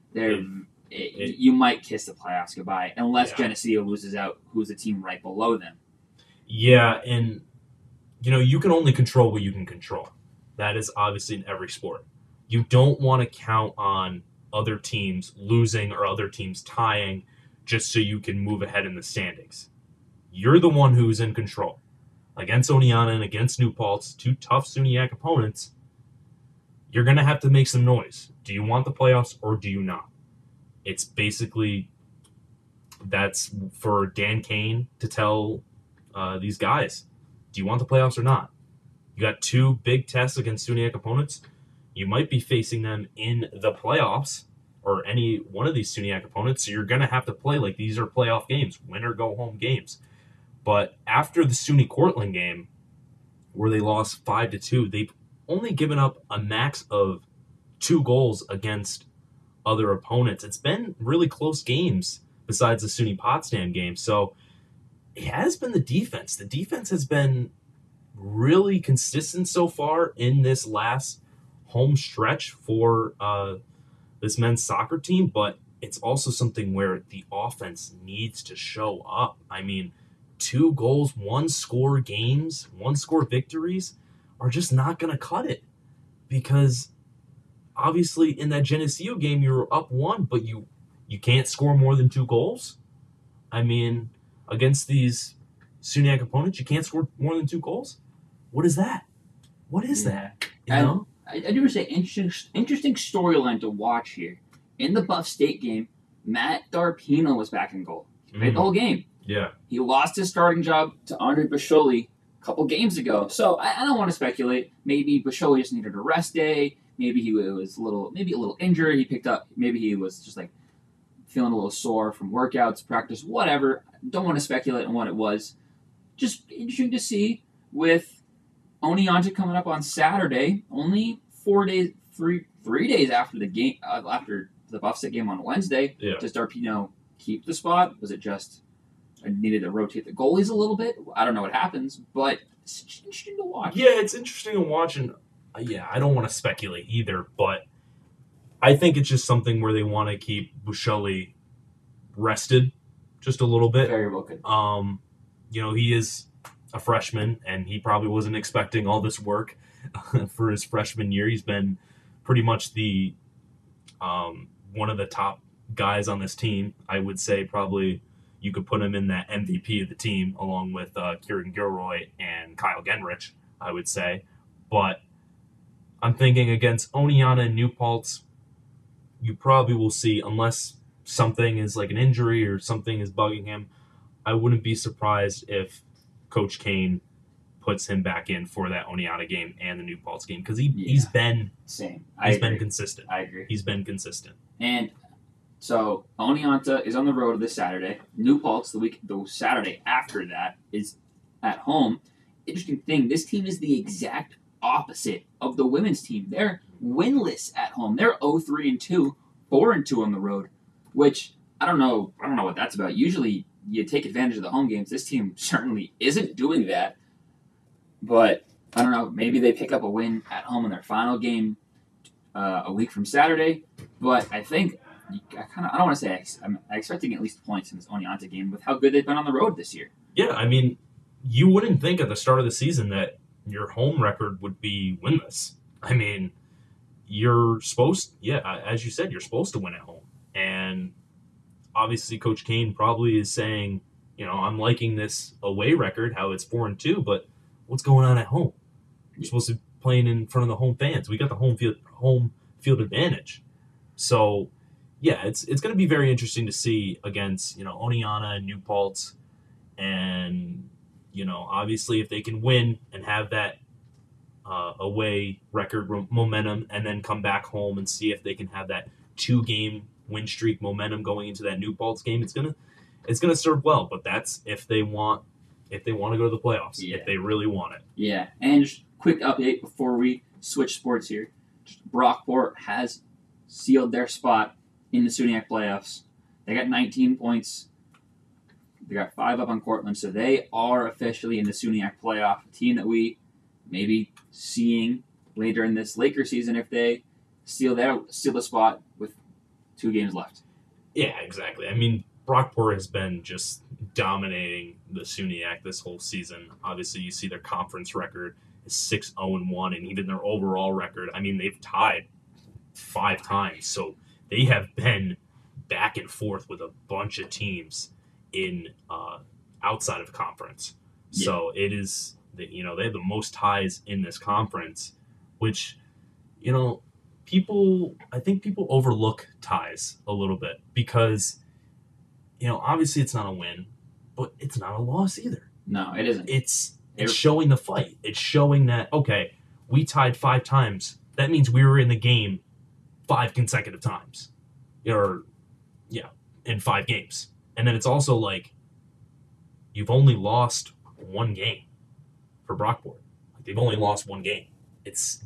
you might kiss the playoffs goodbye, unless Geneseo loses out, who's the team right below them. Yeah, and you can only control what you can control. That is obviously in every sport. You don't want to count on other teams losing or other teams tying just so you can move ahead in the standings. You're the one who's in control. Against Oneonta and against New Paltz, 2 tough SUNYAC opponents, you're going to have to make some noise. Do you want the playoffs or do you not? It's basically, that's for Dan Kane to tell these guys, do you want the playoffs or not? You got 2 big tests against SUNYAC opponents. You might be facing them in the playoffs or any one of these SUNYAC opponents, so you're going to have to play like these are playoff games, win or go home games. But after the SUNY Cortland game, where they lost 5-2. They've only given up a max of 2 goals against other opponents. It's been really close games besides the SUNY Potsdam game. So it has been the defense. The defense has been really consistent so far in this last home stretch for this men's soccer team, but it's also something where the offense needs to show up. I mean, 2 goals, 1 score games, 1 score victories are just not going to cut it, because obviously in that Geneseo game you were up 1, but you can't score more than 2 goals. I mean, against these SUNYAC opponents, you can't score more than 2 goals. What is that? What is that? You know? I do want to say interesting storyline to watch here. In the Buff State game, Matt Darpino was back in goal. He played the whole game. Yeah. He lost his starting job to Andre Basholi a couple games ago. So I don't want to speculate. Maybe Basholi just needed a rest day. Maybe he was a little injured. He picked up. Maybe he was just like feeling a little sore from workouts, practice, whatever. Don't want to speculate on what it was. Just interesting to see with Oneonta coming up on Saturday, only 3 days after the game, after the Buff State game on Wednesday. Yeah. Does Darpino keep the spot? Was it just I needed to rotate the goalies a little bit? I don't know what happens, but it's interesting to watch. Yeah, it's interesting to watch, and I don't want to speculate either, but I think it's just something where they want to keep Busheli rested just a little bit. Very well could. He is a freshman, and he probably wasn't expecting all this work for his freshman year. He's been pretty much the one of the top guys on this team. I would say probably you could put him in that MVP of the team along with Kieran Gilroy and Kyle Genrich, I would say. But I'm thinking against Oneonta and New Paltz, you probably will see, unless something is like an injury or something is bugging him, I wouldn't be surprised if Coach Kane puts him back in for that Oneonta game and the New Paltz game, because he's been Same. been consistent. I agree. He's been consistent. And so Oneonta is on the road this Saturday. New Paltz the Saturday after that is at home. Interesting thing, this team is the exact opposite of the women's team. They're winless at home. They're 0-3-2, 4-2 on the road, which I don't know what that's about. Usually you take advantage of the home games. This team certainly isn't doing that. But I don't know, maybe they pick up a win at home in their final game a week from Saturday. But I think I don't want to say I'm expecting at least points in this Oneonta game with how good they've been on the road this year. Yeah, I mean, you wouldn't think at the start of the season that your home record would be winless. I mean, you're supposed, as you said, you're supposed to win at home. And obviously Coach Kane probably is saying, I'm liking this away record, how it's 4-2, but what's going on at home? You're supposed to be playing in front of the home fans. We got the home field advantage. So, yeah, it's going to be very interesting to see against, Oneonta and New Paltz. And, obviously if they can win and have that away record momentum and then come back home and see if they can have that 2-game win streak momentum going into that New Paltz game, it's gonna serve well. But that's if they want to go to the playoffs, if they really want it. Yeah, and just quick update before we switch sports here. Brockport has sealed their spot in the SUNYAC playoffs. They got 19 points. They got 5 up on Cortland, so they are officially in the SUNYAC playoff. A team that we may be seeing later in this Laker season if they seal the spot with 2 games left. Yeah, exactly. I mean, Brockport has been just dominating the SUNYAC this whole season. Obviously, you see their conference record is 6-0-1, and even their overall record, I mean, they've tied 5 times. So they have been back and forth with a bunch of teams in outside of conference. Yeah. So it is, they have the most ties in this conference, which, I think people overlook ties a little bit because, obviously it's not a win, but it's not a loss either. No, it isn't. It's showing the fight. It's showing that, okay, we tied 5 times. That means we were in the game 5 consecutive times. In 5 games. And then it's also like, you've only lost 1 game for Brockport. they've only lost one game. It's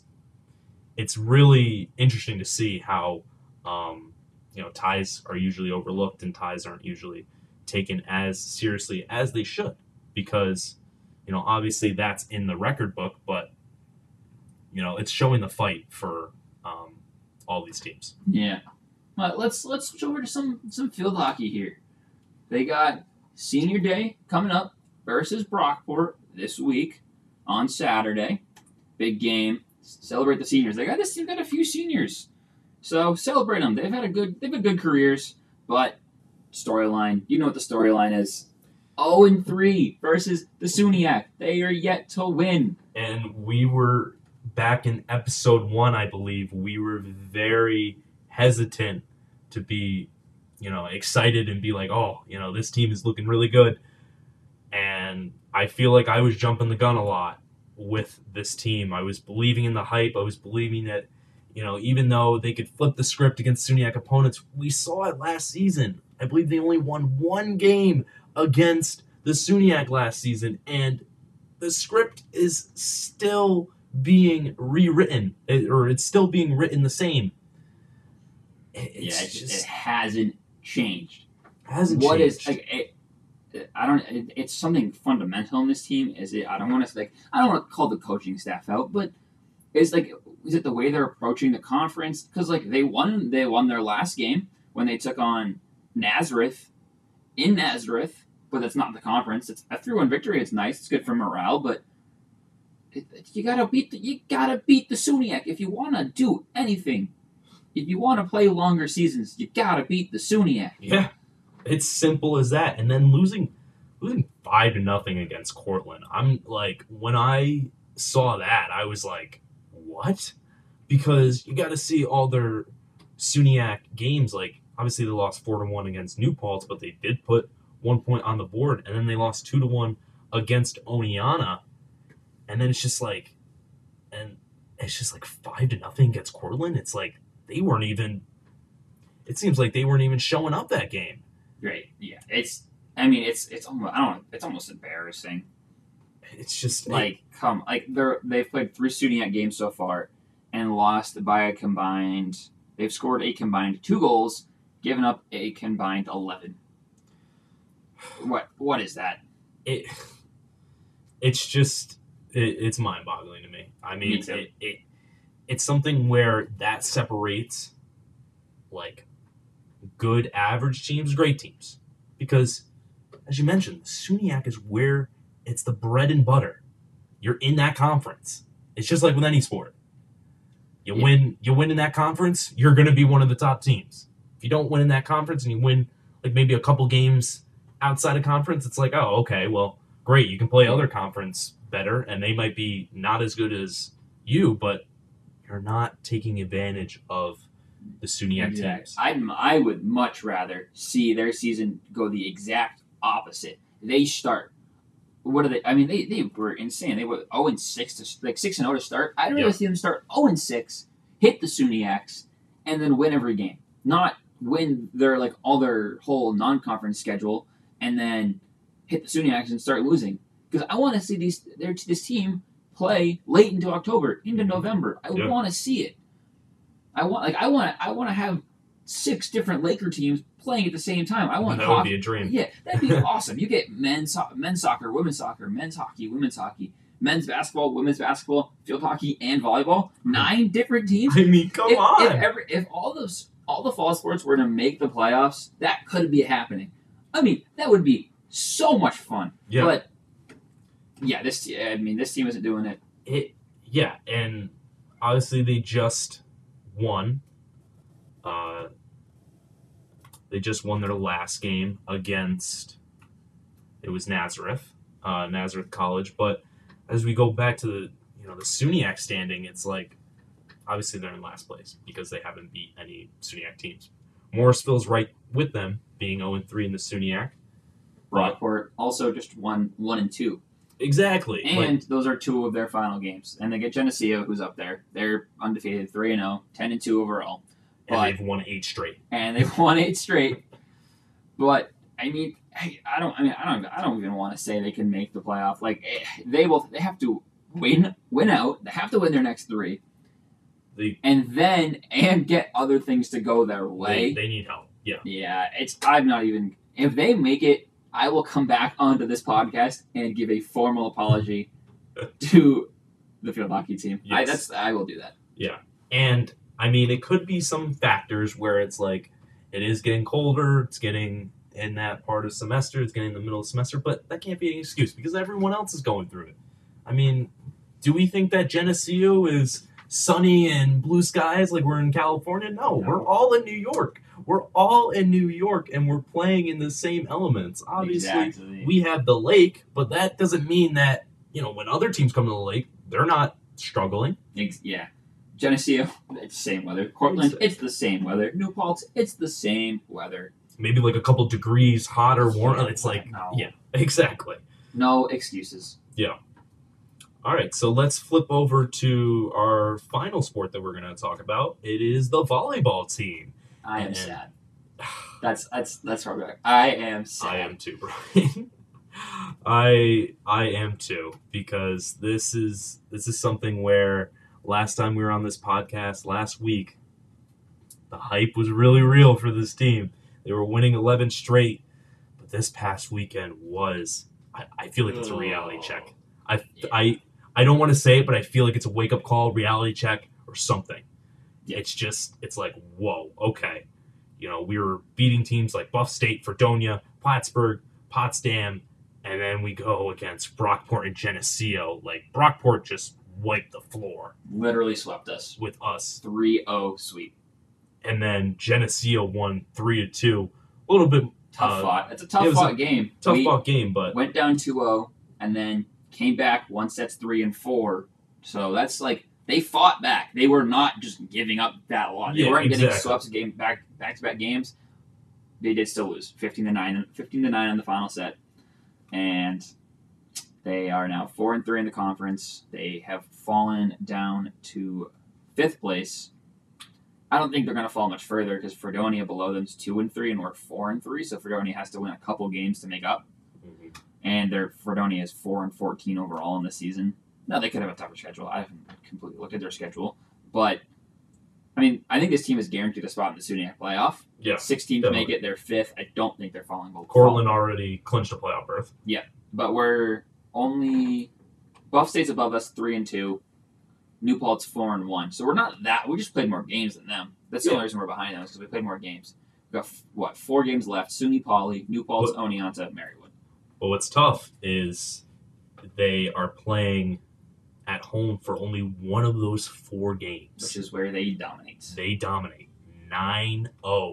really interesting to see how ties are usually overlooked and ties aren't usually taken as seriously as they should, because obviously that's in the record book, but it's showing the fight for all these teams. Yeah. Let's switch over to some field hockey here. They got Senior Day coming up versus Brockport this week on Saturday. Big game. Celebrate the seniors. They've got a few seniors, so celebrate them. They've had good careers, but storyline. You know what the storyline is. 0-3 versus the SUNYAC. They are yet to win. And we were back in episode 1, I believe. We were very hesitant to be, excited and be like, oh, this team is looking really good. And I feel like I was jumping the gun a lot with this team. I was believing in the hype. I was believing that, even though they could flip the script against SUNYAC opponents, we saw it last season. I believe they only won one game against the SUNYAC last season, and the script is still being rewritten, or it's still being written the same. It hasn't changed. What is it's something fundamental in this team. I don't want to call the coaching staff out, but is it the way they're approaching the conference? Because they won their last game when they took on Nazareth in Nazareth, but that's not the conference. It's a 3-1 victory. It's nice. It's good for morale, but you gotta beat the SUNYAC if you want to do anything. If you want to play longer seasons, you gotta beat the SUNYAC. Yeah, it's simple as that. And then losing 5-0 against Cortland. I'm like, when I saw that, I was like, what? Because you got to see all their SUNYAC games. Obviously they lost 4-1 against New Paltz, but they did put 1 point on the board, and then they lost 2-1 against Oneonta, and then it's just 5-0 against Cortland. It's like they weren't even. It seems like they weren't even showing up that game. Right. Yeah. It's almost embarrassing. It's just they've played 3 SUNYAC games so far and lost by a combined. They've scored a combined 2 goals, given up a combined 11. What is that? It's mind-boggling to me. I mean, it's something where that separates good average teams, great teams, because as you mentioned, SUNYAC is where it's the bread and butter. You're in that conference. It's just like with any sport. You win in that conference, you're going to be one of the top teams. If you don't win in that conference and you win maybe a couple games outside of conference, it's like, oh, okay, well, great. You can play other conference better, and they might be not as good as you, but you're not taking advantage of the SUNYAC teams. I would much rather see their season go the exact opposite. They start. What are they? I mean, they were insane. They were 0-6 to 6-0 to start. I'd rather see them start 0-6, hit the SUNYACs, and then win every game. Not win all their whole non-conference schedule and then hit the SUNYACs and start losing. Because I want to see this team play late into October, into November. I want to see it. I want to have 6 different Laker teams playing at the same time. That would be a dream. Yeah, that'd be awesome. You get men's soccer, women's hockey, women's hockey, men's basketball, women's basketball, field hockey, and volleyball. 9 different teams. I mean, come on. If all the fall sports were to make the playoffs, that could be happening. I mean, that would be so much fun. Yeah. But yeah, this team isn't doing it. And obviously they just won. They just won their last game against, it was Nazareth College. But as we go back to the SUNYAC standing, it's obviously they're in last place because they haven't beat any SUNYAC teams. Morrisville's right with them, being 0-3 in the SUNYAC. Brockport also just won 1-2. Exactly. And those are 2 of their final games. And they get Geneseo, who's up there. They're undefeated, 3-0, 10-2 overall. And they've won 8 straight. But I mean, I don't even want to say they can make the playoff. They have to win out. They have to win their next 3. They And get other things to go their way. they need help. Yeah. Yeah, I'm not even. If they make it, I will come back onto this podcast and give a formal apology to the field hockey team. Yes. I will do that. Yeah. And I mean, it could be some factors where it's like it is getting colder, it's getting in that part of semester, it's getting in the middle of semester, but that can't be an excuse because everyone else is going through it. I mean, do we think that Geneseo is sunny and blue skies like we're in California? No, we're all in New York. We're all in New York and we're playing in the same elements. Obviously, Exactly. we have the lake, but that doesn't mean that, when other teams come to the lake, they're not struggling. Yeah. Geneseo, it's the same weather. Cortland, it's the same weather. New Paltz, it's the same weather. Maybe like a couple degrees hotter, warm. It's like, No. yeah, exactly. No excuses. All right, so let's flip over to our final sport that we're going to talk about. It is the volleyball team. I am And- sad. That's hard. I am sad. I am too, Brian. I am too, because this is something where last time we were on this podcast last week, the hype was really real for this team. They were winning 11 straight, but this past weekend was I feel like it's a reality check. I don't want to say it, but I feel like it's a wake up call, reality check, or something. Yeah. It's like, whoa, okay. We were beating teams like Buff State, Fredonia, Plattsburgh, Potsdam, and then we go against Brockport and Geneseo. Like, Brockport just wiped the floor Literally swept us. with us. 3-0 sweep. And then Geneseo won 3-2. A little bit Tough fought. It's a it tough was fought game. tough We fought game, but went down 2-0 and then came back 1 sets 3 and 4. So that's like they fought back. They were not just giving up that lot. They Yeah, weren't getting exactly. swept back to back games. They did still lose 15-9 in the final set, and they are now 4-3 in the conference. They have fallen down to 5th place. I don't think they're going to fall much further because Fredonia below them is 2-3 and we're 4-3. So Fredonia has to win a couple games to make up. And their Fredonia is 4-14 overall in the season. Now they could have a tougher schedule. I haven't completely looked at their schedule, but I mean, I think this team is guaranteed a spot in the SUNYAC playoff. yeah. 6 teams definitely. make it. They're 5th. I don't think they're falling below. Cortland already clinched a playoff berth. But we're only Buff State's above us 3-2. New Paltz 4-1. So we're not that. We just played more games than them. That's the only reason we're behind them is because we played more games. We've got 4 games left: SUNY Poly, New Paltz, Oneonta, Marywood. But what's tough is they are playing at home for only one of those 4 games. Which is where they dominate. They dominate 9-0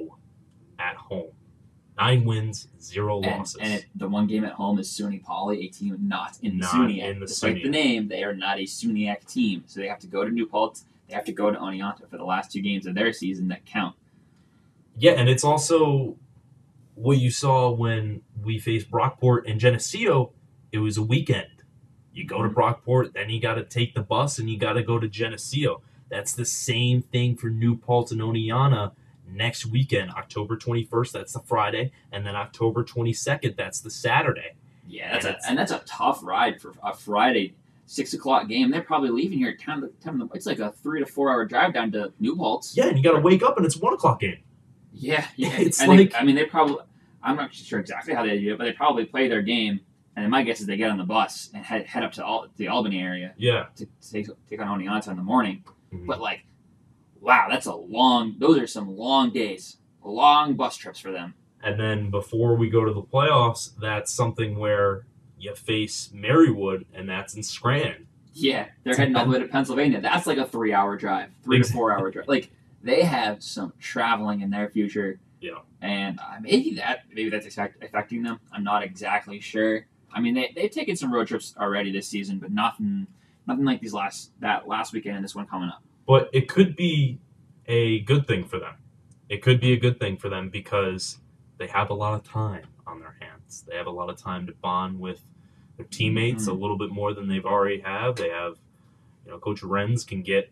at home. 9 wins, 0 losses. And the one game at home is SUNY Poly, a team not in the Not SUNYAC. in the Despite the SUNYAC. name, they are not a SUNYAC team. So they have to go to New Paltz. They have to go to Oneonta for the last 2 games of their season that count. Yeah, and it's also what you saw when we faced Brockport and Geneseo. It was a weekend. You go to Brockport, then you got to take the bus and you got to go to Geneseo. That's the same thing for New Paltz and Oneonta next weekend, October 21st. That's the Friday, and then October 22nd. That's the Saturday. Yeah, that's a tough ride for a Friday 6:00 game. They're probably leaving here at 10. It's like a 3 to 4 hour drive down to New Paltz. Yeah, and you got to wake up and it's 1:00 game. Yeah. It's And like- they probably. I'm not sure exactly how they do it, but they probably play their game, and then my guess is they get on the bus and head up to the Albany area Yeah. to take on Oneonta in the morning. Mhm. But like, wow, those are some long days, long bus trips for them. And then before we go to the playoffs, that's something where you face Marywood, and that's in Scranton. Yeah, they're heading all the way to Pennsylvania. That's like a 3 hour drive, 3 to 4 hour drive. Like, they have some traveling in their future. Yeah. And maybe that's affecting them. I'm not exactly sure. I mean, they've taken some road trips already this season, but nothing like that last weekend and this one coming up. But it could be a good thing for them. It could be a good thing for them because they have a lot of time on their hands. They have a lot of time to bond with their teammates a little bit more than they've already have. They have, Coach Renz can get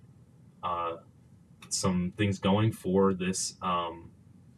some things going for this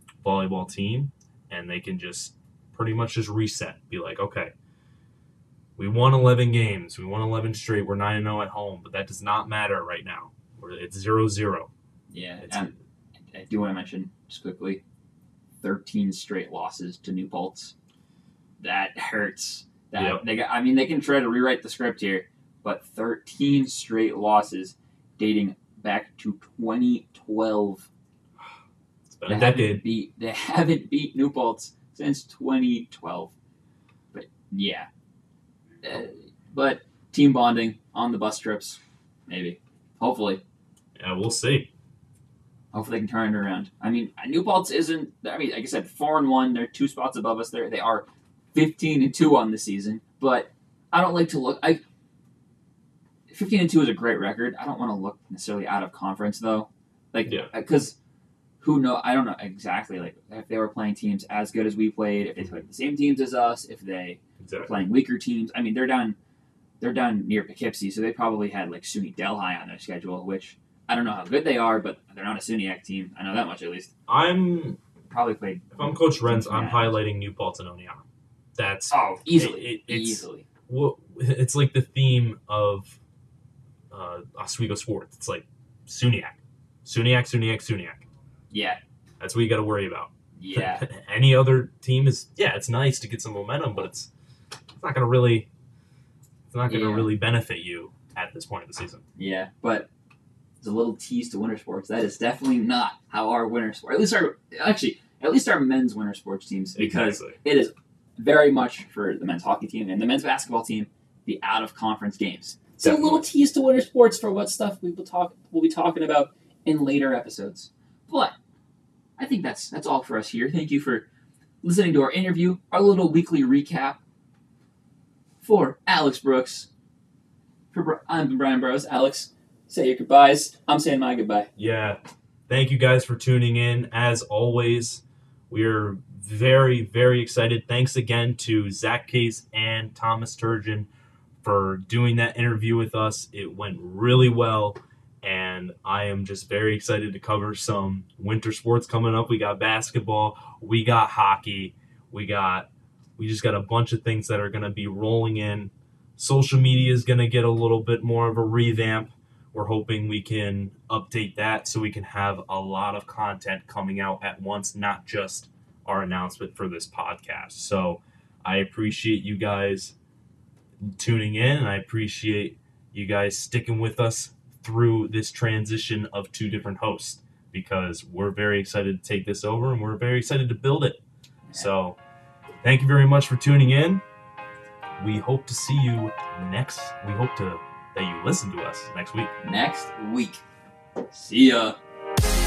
volleyball team, and they can just pretty much just reset. Be like, okay, We won 11 games. We won 11 straight. We're 9-0 at home, but that does not matter right now. It's 0-0. Yeah, and I do want to mention, just quickly, 13 straight losses to New Paltz. That hurts. They can try to rewrite the script here, but 13 straight losses dating back to 2012. It's been a decade. They haven't beat New Paltz since 2012. But yeah. But team bonding on the bus trips, maybe. Hopefully. Yeah, we'll see. Hopefully they can turn it around. I mean, New Paltz isn't, like I said, 4-1. They're 2 spots above us. They are 15-2 on the season. But I don't like to look. 15-2 is a great record. I don't want to look necessarily out of conference, though. Because who knows? I don't know exactly. Like, if they were playing teams as good as we played, if they played the same teams as us, if they were playing weaker teams. I mean, they're down near Poughkeepsie, so they probably had like SUNY Delhi on their schedule, which I don't know how good they are, but they're not a SUNYAC team. I know that much at least. If I'm Coach Renz, I'm highlighting New Paltz and Oneonta. That's easily. Easily. Well, it's like the theme of Oswego sports. It's like SUNYAC. Yeah, that's what you got to worry about. Yeah. Any other team it's nice to get some momentum, but it's not going to really benefit you at this point of the season. Yeah, but it's a little tease to winter sports. That is definitely not how our winter sport. At least our men's winter sports teams, because it is very much for the men's hockey team and the men's basketball team, the out of conference games. So a little tease to winter sports for what stuff we'll be talking about in later episodes. But I think that's all for us here. Thank you for listening to our interview, our little weekly recap. For Alex Brooks, I'm Brian Burrows. Alex, say your goodbyes. I'm saying my goodbye. Yeah. Thank you guys for tuning in. As always, we're very, very excited. Thanks again to Zach Case and Thomas Turgeon for doing that interview with us. It went really well, and I am just very excited to cover some winter sports coming up. We got basketball, we got hockey, we just got a bunch of things that are going to be rolling in. Social media is going to get a little bit more of a revamp. We're hoping we can update that so we can have a lot of content coming out at once, not just our announcement for this podcast. So I appreciate you guys tuning in, and I appreciate you guys sticking with us through this transition of 2 different hosts, because we're very excited to take this over and we're very excited to build it. So thank you very much for tuning in. We hope to see you we hope that you listen to us next week. See ya.